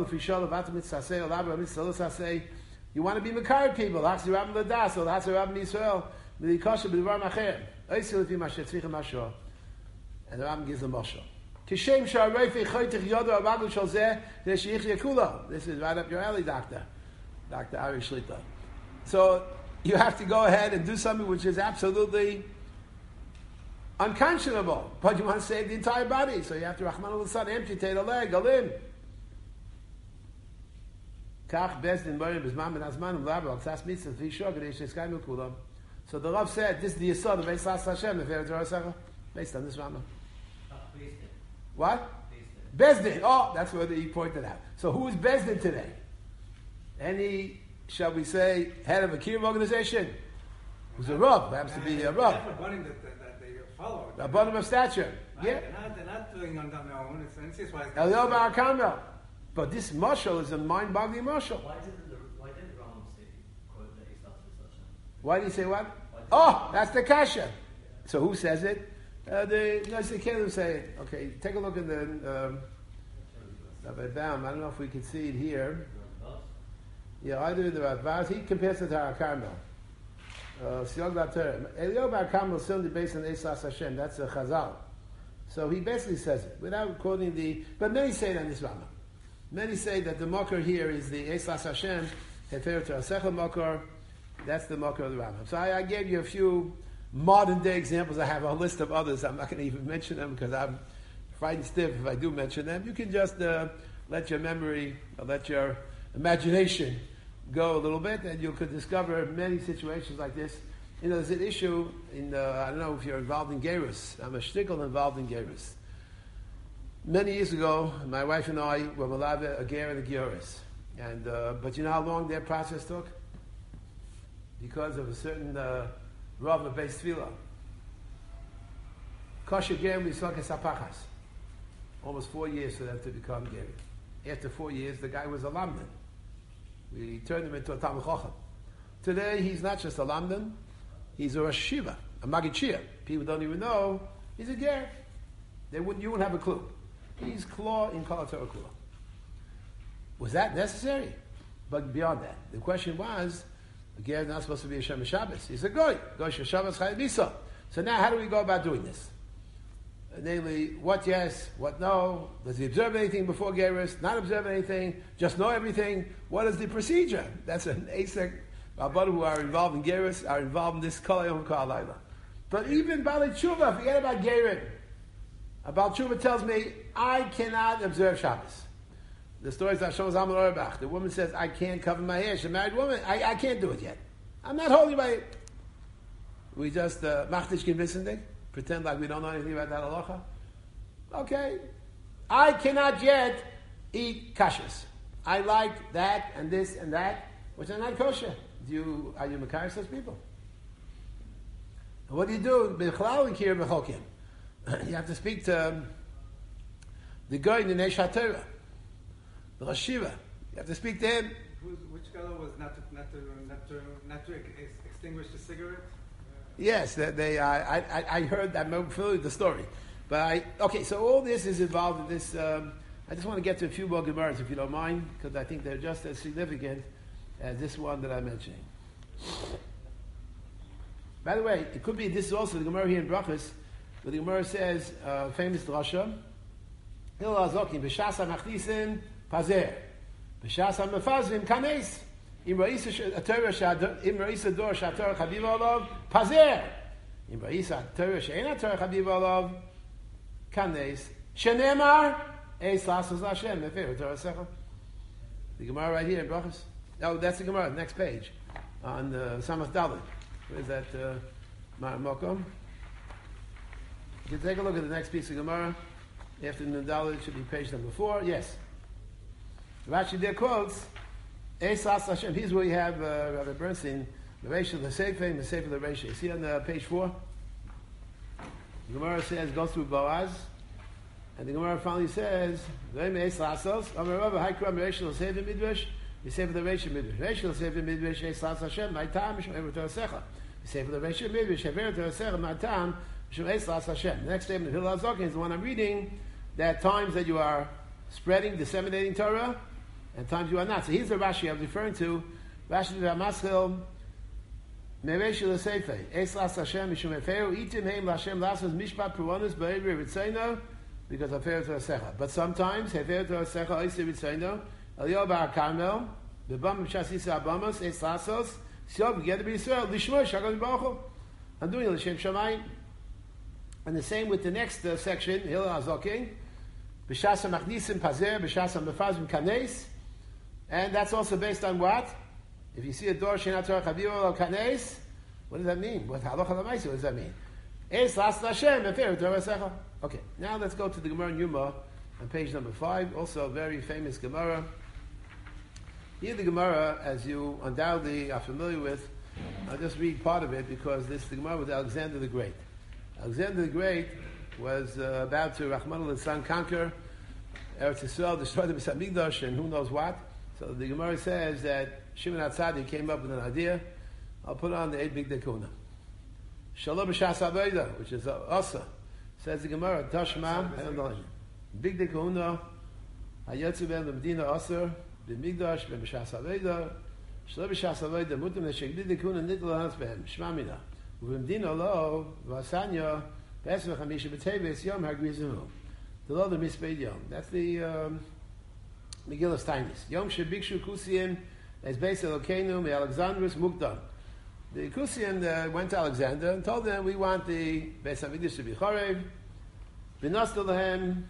You want to be Makar people. Hachzi Rambam Ladas, or Hachzi Rambam Yisrael, Milikosha B'Dvar Macher. Oisel Lefi Masher Tzricha Masher. And the Rambam gives a mashal. Kishem Sha'arefei Choytich Yodo Avagul Shal Zeh Sheich Yekula. This is right up your alley, Doctor. Doctor Ari Shlita. So you have to go ahead and do something which is absolutely unconscionable, but you want to save the entire body, so you have to Rahman al-San amputate a leg, a limb. Kach bezdin borim bezman ben azman u'labo al-tzas mitzvah v'yishor g'dei she'eskay milkulam. So the Rav said, this is the Yisod of Beis Las Hashem, if you're based on this Rambam. What? Bezdin. Oh, that's what he pointed out. So who is Bezdin today? Any, shall we say, head of a Kiruv organization? Who's a Rav? Happens to be a Rav. That's a bunny that, that, that they follow. A bottom of stature. Right? Yeah. They're not, they're not doing on their own. It's, it's why it's Elio Bar Carmel. But this mashal is a mind-boggling mashal. Why did the why did Rambam say quote the Esau Hashem? Why did he say what? Oh, that's the kasha. So who says it? Uh, the Nosei Kelim say it. Okay, take a look in the um, Rabbi Baum. I don't know if we can see it here. Yeah, either the Ravaz. He compares it to Har Carmel. Siog Later. Elio Bar Carmel is certainly based on Esau Hashem. That's a Chazal. So he basically says it without quoting the. But many say it on this Rambam. Many say that the makor here is the Esau Hashem. Hefer to Asechel makor. That's the makor of the Rambam. So I, I gave you a few modern day examples. I have a list of others. I'm not going to even mention them because I'm frightened stiff if I do mention them. You can just uh, let your memory, or let your imagination go a little bit, and you could discover many situations like this. You know, there's an issue in, uh, I don't know if you're involved in Gerus. I'm a shtickle involved in Gerus. Many years ago, my wife and I were malave a ger and a gerus. And, uh, but you know how long their process took? Because of a certain uh, Rav based tefillah. Kosher ger misvakes apachas. Almost four years for them to become ger. After four years, the guy was a lamdan. We turned him into a Talmud Chacham. Today, he's not just a lamdan, he's a Rosh Yeshiva, a Magid. People don't even know he's a ger. They wouldn't, you wouldn't have a clue. He's klaw in Kol HaTorah Kula. Was that necessary? But beyond that, the question was, a ger is not supposed to be a Shem Shabbos. He's a goy. Goy Shabbos Chayim Misa. So now, how do we go about doing this? Namely, what yes, what no? Does he observe anything before Gerus? Not observe anything? Just know everything? What is the procedure? That's an asek. Our who are involved in Gerus are involved in this Kol Hayom Kol Halayla. But even Bali Tshuva, forget about Gerin. About Tshuva tells me, I cannot observe Shabbos. The story is that shows Amar Orbach. The woman says, I can't cover my hair. She's a married woman. I, I can't do it yet. I'm not holy by it. We just, uh, machtish convincing, pretend like we don't know anything about that halacha. Okay. I cannot yet eat kashrus. I like that and this and that, which are not kosher. Do you, are you makar such people? And what do you do? B'chlal and kir b'chokim. You have to speak to um, the guy in the Neish HaTorah, the Rosh Yeshiva. You have to speak to him. Who's, which fellow was not to, not to, not to, not to ex- extinguish the cigarette? Yes, they, they I, I, I heard that, I'm familiar with the story. But I, okay, so all this is involved in this. Um, I just want to get to a few more Gemaras, if you don't mind, because I think they're just as significant as this one that I'm mentioning. By the way, it could be, this is also the Gemara here in Brachos, where the Gemara says, uh, famous drasha, Hillel Azokim, B'shas HaMachnisim, Pazer, B'shas HaMefazim, Kanes, Im Ra'isa Dor Shator Chaviv Olav, Pazer, Im Ra'isa Torah She'ena Torah Chaviv Olav, Kanes, Shenemar, Eis Lasos Hashem, Mefer Torah Secha. The Gemara right here in Brachos. Oh, that's the Gemara, next page, on uh, Samach Dalet. Where's that uh, Mokom? You can take a look at the next piece of Gemara. After the Dalet, it should be page number four. Yes. Rashi there quotes, Esas Hashem. Here's where you have uh, Rabbi Bernstein, the Reisha, the Sefer, and the Sefer, the Reisha. See on uh, page four? The Gemara says, goes through Boaz, and the Gemara finally says, Ve'em Esas Asos, Amar Rabbi, Haikra, Reisha, the Sefer, Midrash, the Sefer, the Reisha, Midrash. Reisha, the Sefer, Midrash, Esas Hashem, my time, Mishum Ever Torah Secha. The Sefer, the Reisha, Midrash, Ever Torah Secha, my time, Mishum Esas Hashem. The next statement of Hillel Azokin is the one I'm reading, that times that you are spreading, disseminating Torah, and times you are not. So here's the Rashi I was referring to. Rashi Ramaschil, Meresh L'Seifei, Eslas Hashem, Mishum Eferu, Itim Heim L'Hashem Lasas Mishpat Puronis Ba'evri Ritzaino, because Afer Torah Secha. But sometimes, Afer Torah Secha, Oisi Ritzaino, Elio Bar Carmel, Bebam Shasisa Abamos, Eslasos, Siob, Geder B'Yisrael, Lishmoy, Shagad Baruch Hu. I'm doing it, L'Shem Shamayim. And the same with the next uh, section, Hillel Azokin, B'Shas HaMachnisim Pazer, B'Shas HaMefazim Kanes, and that's also based on what? If you see a door She'ena Torah Chaviv Olav Kanes, what does that mean? What halacha l'maisa? What does that mean? Es las Hashem efer Torah secha. Okay, now let's go to the Gemara in Yuma on page number five. Also a very famous Gemara. Here the Gemara, as you undoubtedly are familiar with, I'll just read part of it because this is the Gemara with Alexander the Great. Alexander the Great was uh, about to, Rahman al-Islam, conquer Eretz Yisrael, destroy the Beis Hamikdash, and who knows what. So the Gemara says that Shimon HaTzadik came up with an idea. I'll put on the eight big dekuna. Shalom b'shas aveda, which is uh, Asa. Says the Gemara, Tashma, big dekuna, hayotzu ben l'medina Asa, b'migdash, b'shas aveda, shalom b'shas aveda, mutam l'shek big dekuna, nitl l'hans b'hem, shma mina. U'b'medina lo, v'asanya, b'esem ha'chamisha b'teves, yom ha'grizimu. The law of the mispaid yom. That's the um, Megillah Stainis. Yom shebikshu kusiyim as beis Elokeinu me Alexandrus mukdam. The Kusian uh, went to Alexander and told them, we want the Beis Hamikdash to be Chorev. V'nostel lehem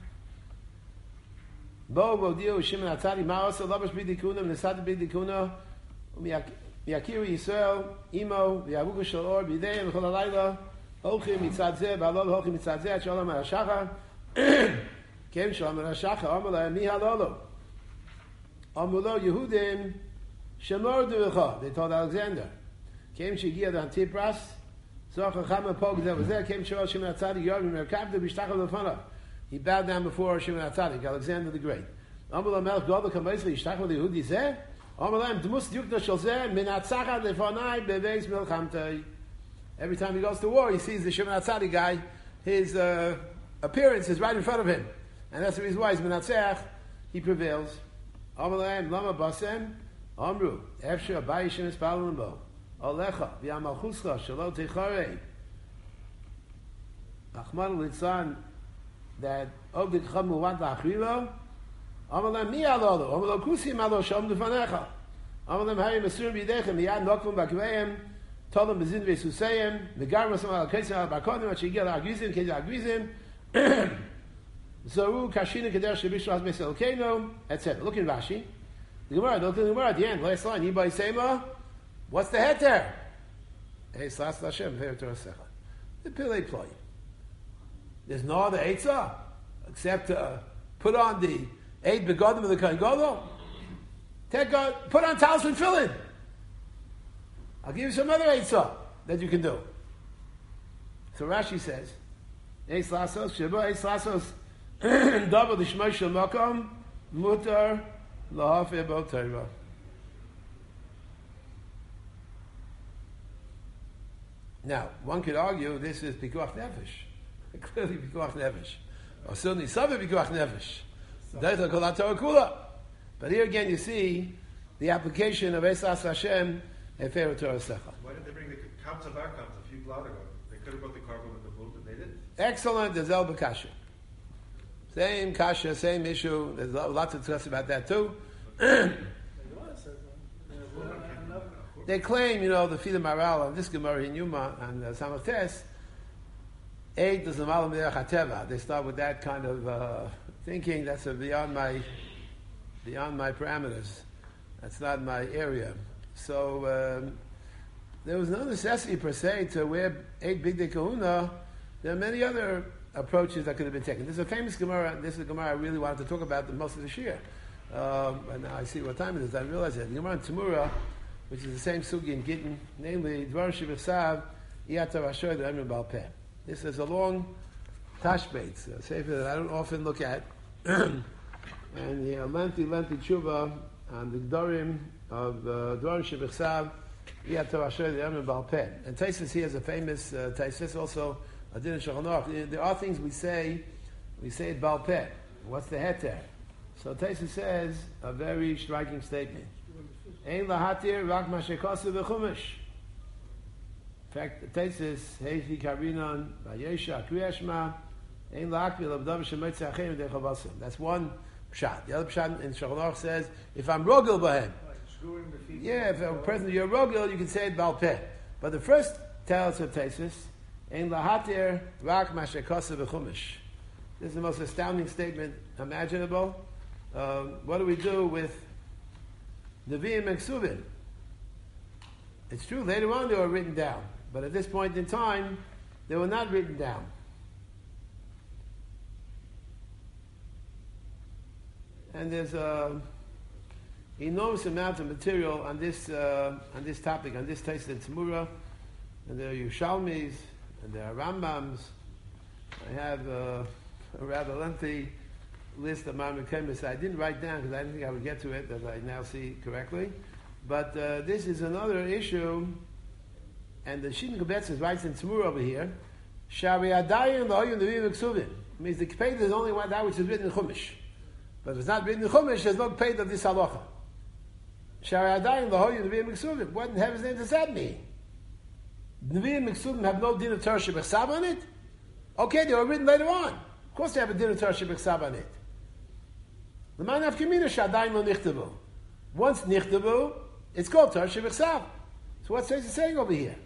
bo v'odiu Shimon HaTzadik ma'osa labash b'dikuna v'nesad b'dikuna u'miyakiru Yisrael imo v'yavuku shel or b'idei v'chol halayla holchim mitzad zeh v'alol holchim mitzad zeh at shalom ha'ashachar kem shalom ha'ashachar amar lehem mi halolo amar lo Yehudim shemor du'echa. They told Alexander, came Shigia the Antipras, so Chacham Pog that was there, came Shimon HaTzadik, Yorvim Merkavda, Bishtachal Lefanav. He bowed down before Shimon HaTzadik, Alexander the Great. Amar Melch Godel Kameisli, Yishtachal Yehudi Zeh, Amar Lem, Dmus Yukna Shal Zeh, Min Hatzachad Lefanai, Beveis Melchamtei. Every time he goes to war, he sees the Shimon HaTzadik guy, his uh, appearance is right in front of him. And that's the reason why he's Menatzach, he prevails. Amar Lem, Lama Basem, Amru, Efshe Abayi Shimon Spalun Bo. Alecha v'amalchuscha shelo techarei. Achman litzan that ogdik chamu want la'achrilo. Amalem mi alolo. Amalem kusim alo shom lefanecha. Amalem hayim esur b'yidechem miyad nokvum b'kveim. Tolem bezin v'susayim. Megar masam al kesim al bakonim at shigel agrizim kezi agrizim. Zoru kashina keder shebishlo has beis Elokeinu, et cetera. Look in Rashi. The Gemara, look in the Gemara at the end. Last line. Yibai sema. What's the heter? Hey, Slas Hashem, Ve'er Torah Secha. The Pilei Ploi. There's no other Eitzah except to uh, put on the eight begodim of the Kohen Gadol. Take a, put on talis and tefillin. I'll give you some other Eitzah that you can do. So Rashi says, Hey, Slasos, Sheba, Hey, Slasos, double the Shmoy Shel Makom, Mutar, Lahafe Bo Torah. Now, one could argue this is Pikuach Nefesh. Clearly Pikuach Nefesh. Or certainly some of Pikuach Nefesh. Daita Kol HaTorah Kula. But here again you see the application of Esas Hashem and Efer Torah Secha. Why did they bring the counts of our counts a few blot ago? They could have brought the carbon with the boat, but they didn't. Excellent, there's El Bakasha. Same Kasha, same issue. There's lots of discuss about that too. They claim, you know, the Fida Maral of this Gemara in Yuma and uh, Samach Tes, eight is the Malam Derech HaTeva. They start with that kind of uh, thinking. That's uh, beyond my beyond my parameters. That's not my area. So um, there was no necessity per se to wear eight big day kahuna. There are many other approaches that could have been taken. This is a famous Gemara. This is a Gemara I really wanted to talk about the most of this year. Um, and now I see what time it is. I realize it. The Gemara in Tamura, which is the same sugi in Gittin, namely Dvar Shivichsav, Iyatav Asher, the Emir Baal Peh. This is a long tashbeit, a sefer that I don't often look at, and a lengthy, lengthy tshuva on the Gdorim of Dvar Shivichsav, Iyatav Asher, the Emir Baal Peh. And Taisus here is a famous uh, Taisus also. Adin Shulchan Aruch. There are things we say, we say it Baal Peh. What's the heter? So Taisus says a very striking statement. Ein lahatir rak ma shekosu v'chumash. In fact, the Taisus heifi karinon vayesha kriyashma ein lahakbil abdav shemitz achem v'dechavasim. That's one pshat. The other pshat in Shulchan Aruch says, if I'm rogel b'hem, yeah, if a person you're rogel, you can say it Baal Peh. But the first tells of Taisus, ein lahatir rak ma shekosu v'chumash. This is the most astounding statement imaginable. Um, what do we do with Nevi'im and Ksuvim? It's true, later on they were written down. But at this point in time, They were not written down. And there's a enormous amount of material on this uh, on this topic, on this Taisa Tzmura, and there are Yerushalmis, and there are Rambams. I have uh, a rather lengthy list of Marmar Kemis. I didn't write down because I didn't think I would get to it, as I now see correctly. But uh, this is another issue, and the Shimon Kubetzis writes in Tzmura over here, Shari Adayim L'Oyim L'Vim Ksuvim. Means the Kpeda is only one that which is written in Chumash. But if it's not written in Chumash, there's no Kpeda of this halacha. Shari Adayim L'Oyim L'Vim Ksuvim. What in heaven's name does that mean? L'Vim Ksuvim have no din of Torah Shebechsav on it? Okay, they were written later on. Of course they have a din of Torah Shebechsav on it. L'man Afkamina Shadayim Lo Nichtavu. Once Nichtavu, it's called Torah Shebechsav. So what's it saying over here?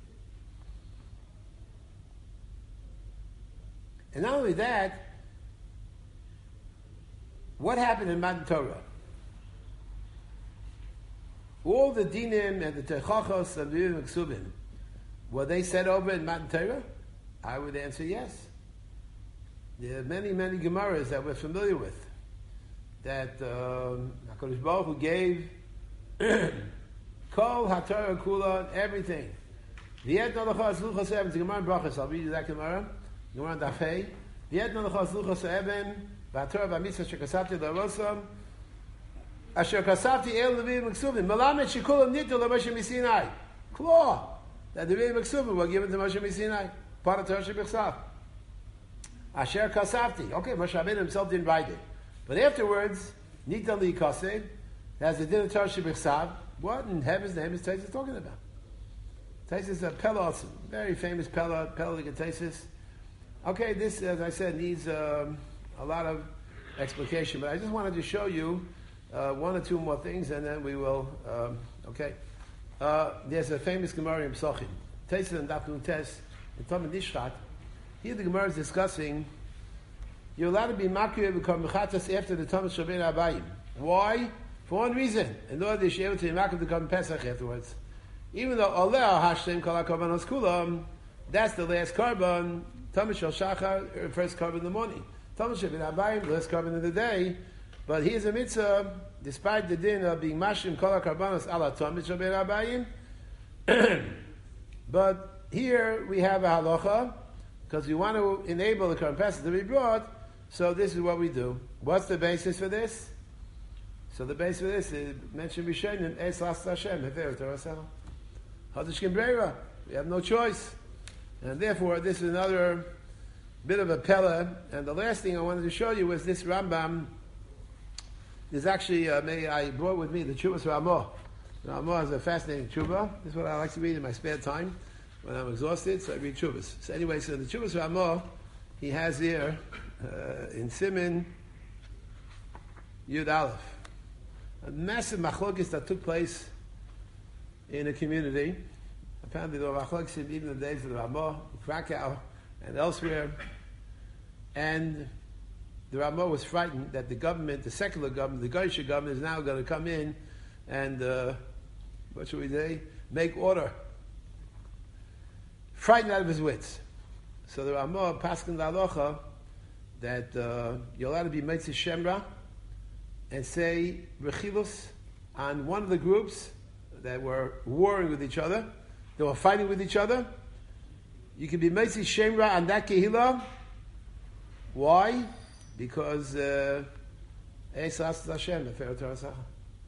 And not only that, what happened in Matan Torah? All the dinim and the techachos and the Yevim Ksubim, were they said over in Matan Torah? I would answer yes. There are many, many Gemaras that we're familiar with that um, HaKadosh Baruch Hu gave Kol HaTorah Kula, everything. V'yet nolachas luchas eben, it's a Gemara in Brachos, I'll read you that Gemara. Gemara in Daf Hey. V'yet nolachas luchas eben, v'atorah v'amitzvah asher kasavti l'rosam, asher kasavti el levim m'ksuvim, melamed shekulam nitul l'Moshe Misinai. Claw, that the levim m'ksuvim were given to Moshe Misinai, part of Torah Shebechsav. Asher kasavti. Okay, Moshe Rabbeinu himself didn't write it. But afterwards, nitul li'kaseh, has the din of Torah Shebechsav. What in heaven's name is Taisus talking about? Taisus is a Pella, very famous Pella, Pella Taisus. Okay, this, as I said, needs um, a lot of explication, but I just wanted to show you uh, one or two more things, and then we will. Um, okay, uh, there's a famous Gemara in Psachim, Taisus and Daf Nun Tes in Talmud Nishchat. Here the Gemara is discussing you're allowed to be makir become mechatas after the Talmud Shabbat Abayim. Why? For one reason, in order to be able to be makir to come Pesach afterwards. Even though Oleh Hashem Kol HaKorbanos Kulam, that's the last carbon. Talmud Shel Shachar, first carbon in the morning. Talmud Shabbat Abayim, last carbon in the day. But here's a mitzvah, despite the din of being mashim Kol HaKorbanos ala Talmud Shabbat Abayim. But here we have a halacha, because we want to enable the Korban Pesach to be brought, so this is what we do. What's the basis for this? So the basis for this is mentioned Rishonim, Es Las Hashem, Hefer Torah Sela. Hadashkim Breira. We have no choice. And therefore, this is another bit of a pella. And the last thing I wanted to show you was this Rambam. There's actually, uh, may I brought with me the Chuvas Ramah. Ramah is a fascinating Chuvah. This is what I like to read in my spare time when I'm exhausted, so I read Chuvas. So anyway, so the Chuvas Ramah, he has here, uh, in Siman, Yud Aleph. A massive machlokes that took place in a community. Apparently there were machlokes even in the days of the Ramah, Krakow, and elsewhere. And the Ramah was frightened that the government, the secular government, the Goyish government is now going to come in and, uh, what should we say, make order. Frightened out of his wits. So the Ramah passed in the halacha that uh, you're allowed to be Meitzis Shemra and say Rechilus on one of the groups that were warring with each other, they were fighting with each other. You can be Meitzis Shemra on that Kehillah. Why? Because uh, Esas Hashem, Hefer Torah Sela.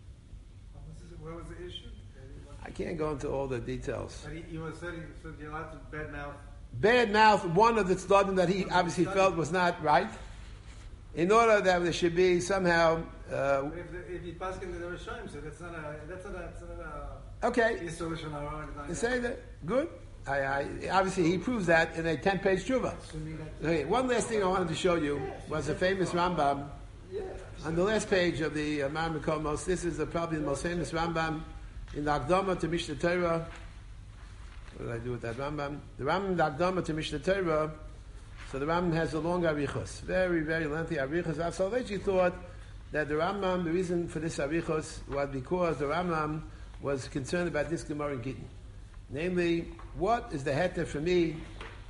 What was the issue? I can't go into all the details. But he, he was said, he said you're allowed to bad mouth. Bad mouth, one of the tzaddim that he obviously felt was not right, in order that there should be somehow. Uh, But if, the, if he passed into the Rishonim, so that's not a that's not a, that's not a okay, solution or anything like you that. say that good. I, I, obviously, he proves that in a ten-page tshuva. Okay, one last thing I wanted to show you was a famous Rambam on the last page of the uh, Mar Mekomos. This is the, probably the most famous Rambam in the Akdama to Mishnah Torah. What did I do with that Rambam? The Rambam, the Akdama to Mishnah Torah. So the Rambam has a long arichos, very, very lengthy arichos. Avsalvechi thought that the Rambam, the reason for this arichos was because the Rambam was concerned about this Gemara in Gittin. Namely, what is the heter for me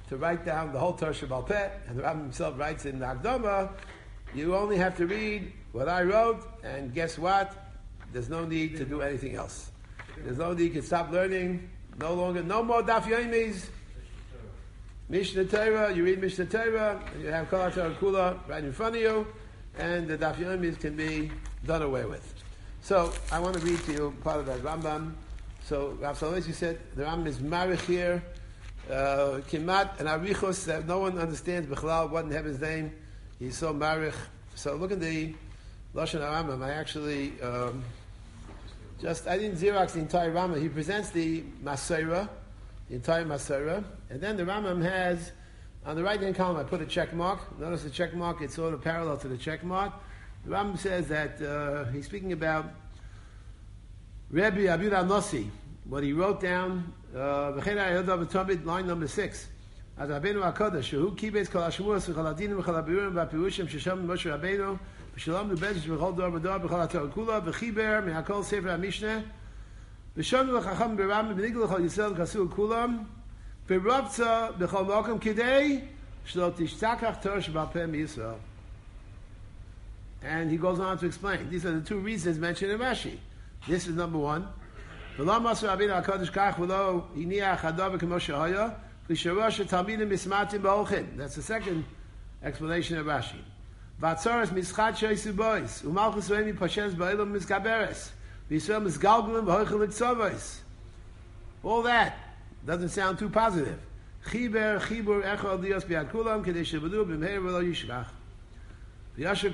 to write down the whole Torah Shebal Peh, and the Rambam himself writes in the Akdama, you only have to read what I wrote, and guess what? There's no need to do anything else. There's no need, you can stop learning, no longer, no more Daf Yomis, Mishnah Torah, you read Mishnah Torah, and you have Kol HaTorah Kula right in front of you, and the Daf Yomis can be done away with. So, I want to read to you part of that Rambam. So, Rav Soloveitchik said, the Rambam is marich here, uh, Kimat and Arichos, that no one understands Bechlal, what in heaven's name, he's so marich. So, look at the Lashon HaRambam. I actually, um, just, I didn't Xerox the entire Rambam. He presents the Masorah, the entire Masorah, and then the Rambam has, on the right-hand column, I put a check mark. Notice the check mark, it's sort of parallel to the check mark. The Rambam says that uh, he's speaking about Rabbi Abud Nossi, what he wrote down, uh, line number six. As Rabbeinu HaKadosh, who kibes kol hashmuos v'chol hadinim v'chol habirurim v'apirushim shesham Moshe Rabbeinu v'shalom nubedzish v'chol dor v'dor v'chol HaTorah kula v'chiber me'akol sefer HaMishneh v'shonu l'chacham b'Rambam v'nigel l'chol Yisrael v'chasul kulam v'rabtza b'chol makom kidei shlo tishtakach Torah shebal peh miYisrael. And he goes on to explain. These are the two reasons mentioned in Rashi. This is number one. That's the second explanation of Rashi. All that doesn't sound too positive. And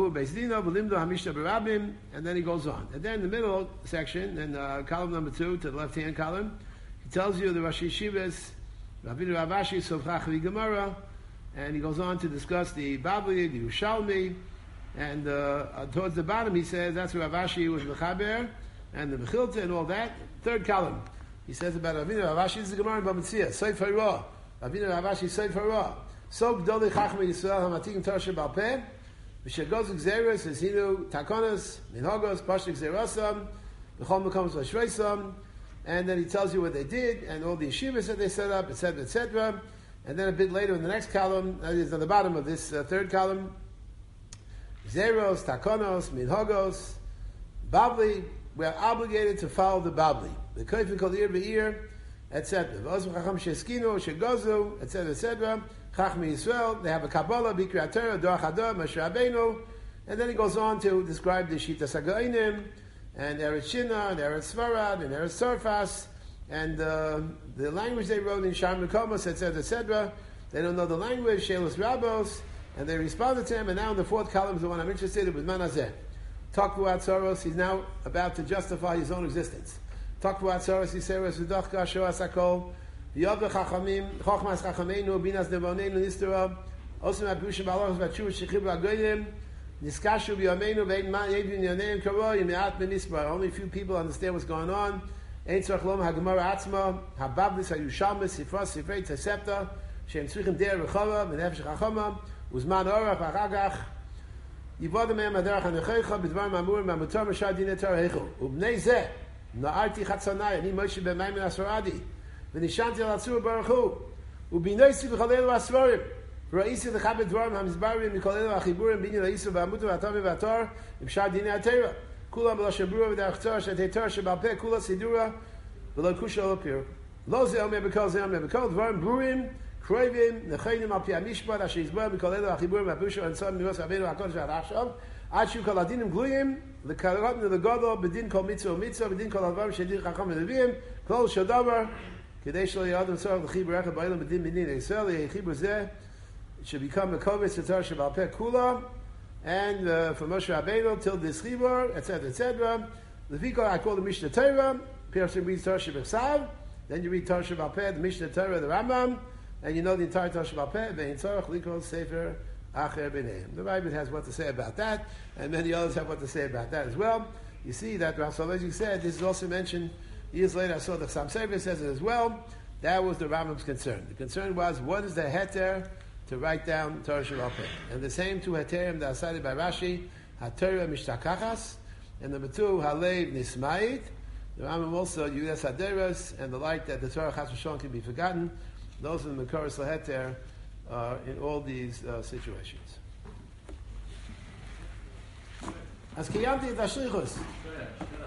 then he goes on. And then in the middle section, in uh, column number two, to the left-hand column, he tells you the Rosh Yeshivas, Rabbeinu Rav Ashi, Sofcha Chavi Gemara, and he goes on to discuss the Babli, the Yerushalmi, and uh, towards the bottom he says that's where Rav Ashi was Mechaber, and the Mechilta and all that. Third column, he says about Rabbeinu Rav Ashi, this is the Gemara in Bava Metzia, Seif HaRah, Rabbeinu Rav Ashi, Seif HaRah, So Gdolei Chachmei Yisrael HaMatikim Torah Shebal Peh, V'shegos Gzeres, Esinu Takonos, Minhagos, Pashtik Zerasam, B'chol Mekomos V'shreisam, and then he tells you what they did, and all the yeshivas that they set up, et cetera, et cetera. And then a bit later in the next column, that is on the bottom of this uh, third column, Zeros, Takonos, Minhagos, Babli, we are obligated to follow the Babli. The Koifin Kol Ir Be'ir, et cetera. V'ozim Chacham Sheskino, Shegozu, et cetera, et cetera. Chachmei Yisrael, they have a Kabbalah, Bikri Torah, Dor Chador, Moshe Rabbeinu, and then he goes on to describe the Shitas HaGoinim, and Eretz Shinar, and Eretz Svarad, and Eretz Sarfas, and uh, the language they wrote in Shar Mekomos, et cetera, et cetera. They don't know the language, Shelos Rabos, and they responded to him, and now in the fourth column is the one I'm interested in, with Manazeh. Takvuat Soros, he's now about to justify his own existence. Takvuat Soros, Yiseros, V'dochka, Shoas HaKol, V'yod Chachamim, Chochmas Chachameinu, Binas Nevoneinu, Nistorah, Osim HaPushim, Ba'alochos, V'atshuv, Shechib HaGoyim, Niskashu B'yameinu, V'ein Ma, Yedvin Yoneim, Karoi, Me'at B'nisbar. Only a few people understand what's going on. Ein Tzorach Lom HaGemara Atzma, HaBablis HaYushalmis, Sifros, Sifrei Tzesepta, Shem Tzrichim Der Rechova, V'nefesh Chachama, Uzman Orach, V'achagach, Yivodim Em Aderach HaNechecha, B'dvarim Amurim, Amutar Mashad Dinei Torah Heichel. Ubnei Zeh, Na'arti Chatzanai, Ani Moshe Ben Maimon Asfaradi, V'nishanti Al Atzur Baruch Hu, Ubinoisi V'chalelu Asfarim, Ra'isi L'chabed Dvarim HaMizbarim, V'chalelu HaChiburim, B'nei La'isu V'amutu V'atami V'ator, V'shad Dinei HaTorah. Kulam B'lo Shabura V'derech Torah, Shetei Torah Shebal Peh, Kula Sidura, V'lo Kusha Olopir. Lo Ze Omer B'kol Ze Omer B'kol Dvarim Burim, Kroivim, Nechoinim Al Pi HaMishpat, Asher Yizbar, V'chalelu HaChiburim, V'apusha, and Son Miros Rabbeinu HaKodesh V'Arachshav, Achu Kol Adinim Gluyim, L'karotnu L'godol, B'din Kol Mitzvah Mitzvah, B'din Kol Advarim Shedir Chacham V'Levim, Kol Shodavar, Kedei Shlo Yadam Tzorach L'chibur Echad Ba'ilam B'din B'din Yisrael, L'chibur Zeh, it should become a Kovetz Torah Shebal Peh Kula, and uh, from Moshe Rabbeinu till this Chibur, et cetera, et cetera. Leviko, I call the Mishnah Torah. Person reads Torah Shebechsav, then you read Torah Shebal Peh, the Mishnah Torah, the Rambam, and you know the entire Torah Shebal Peh. Ve'in Tzorach Likol Sefer Acher B'neim. The Bible has what to say about that, and many others have what to say about that as well. You see that Rav Soloveitchik said this is also mentioned years later. I saw the Chassam Sofer says it as well. That was the Rambam's concern. The concern was what is the heter to write down Torah Shebal Peh. And the same two heterim that are cited by Rashi, HaTorah Mishtakachas, and number two, Halev Nismayit. The Rambam also, Yudas Haderas, and the like that the Torah Chas V'Shon can be forgotten. Those are the Mekaris Laheter uh, in all these uh, situations. As Kiyamti Dashlichus.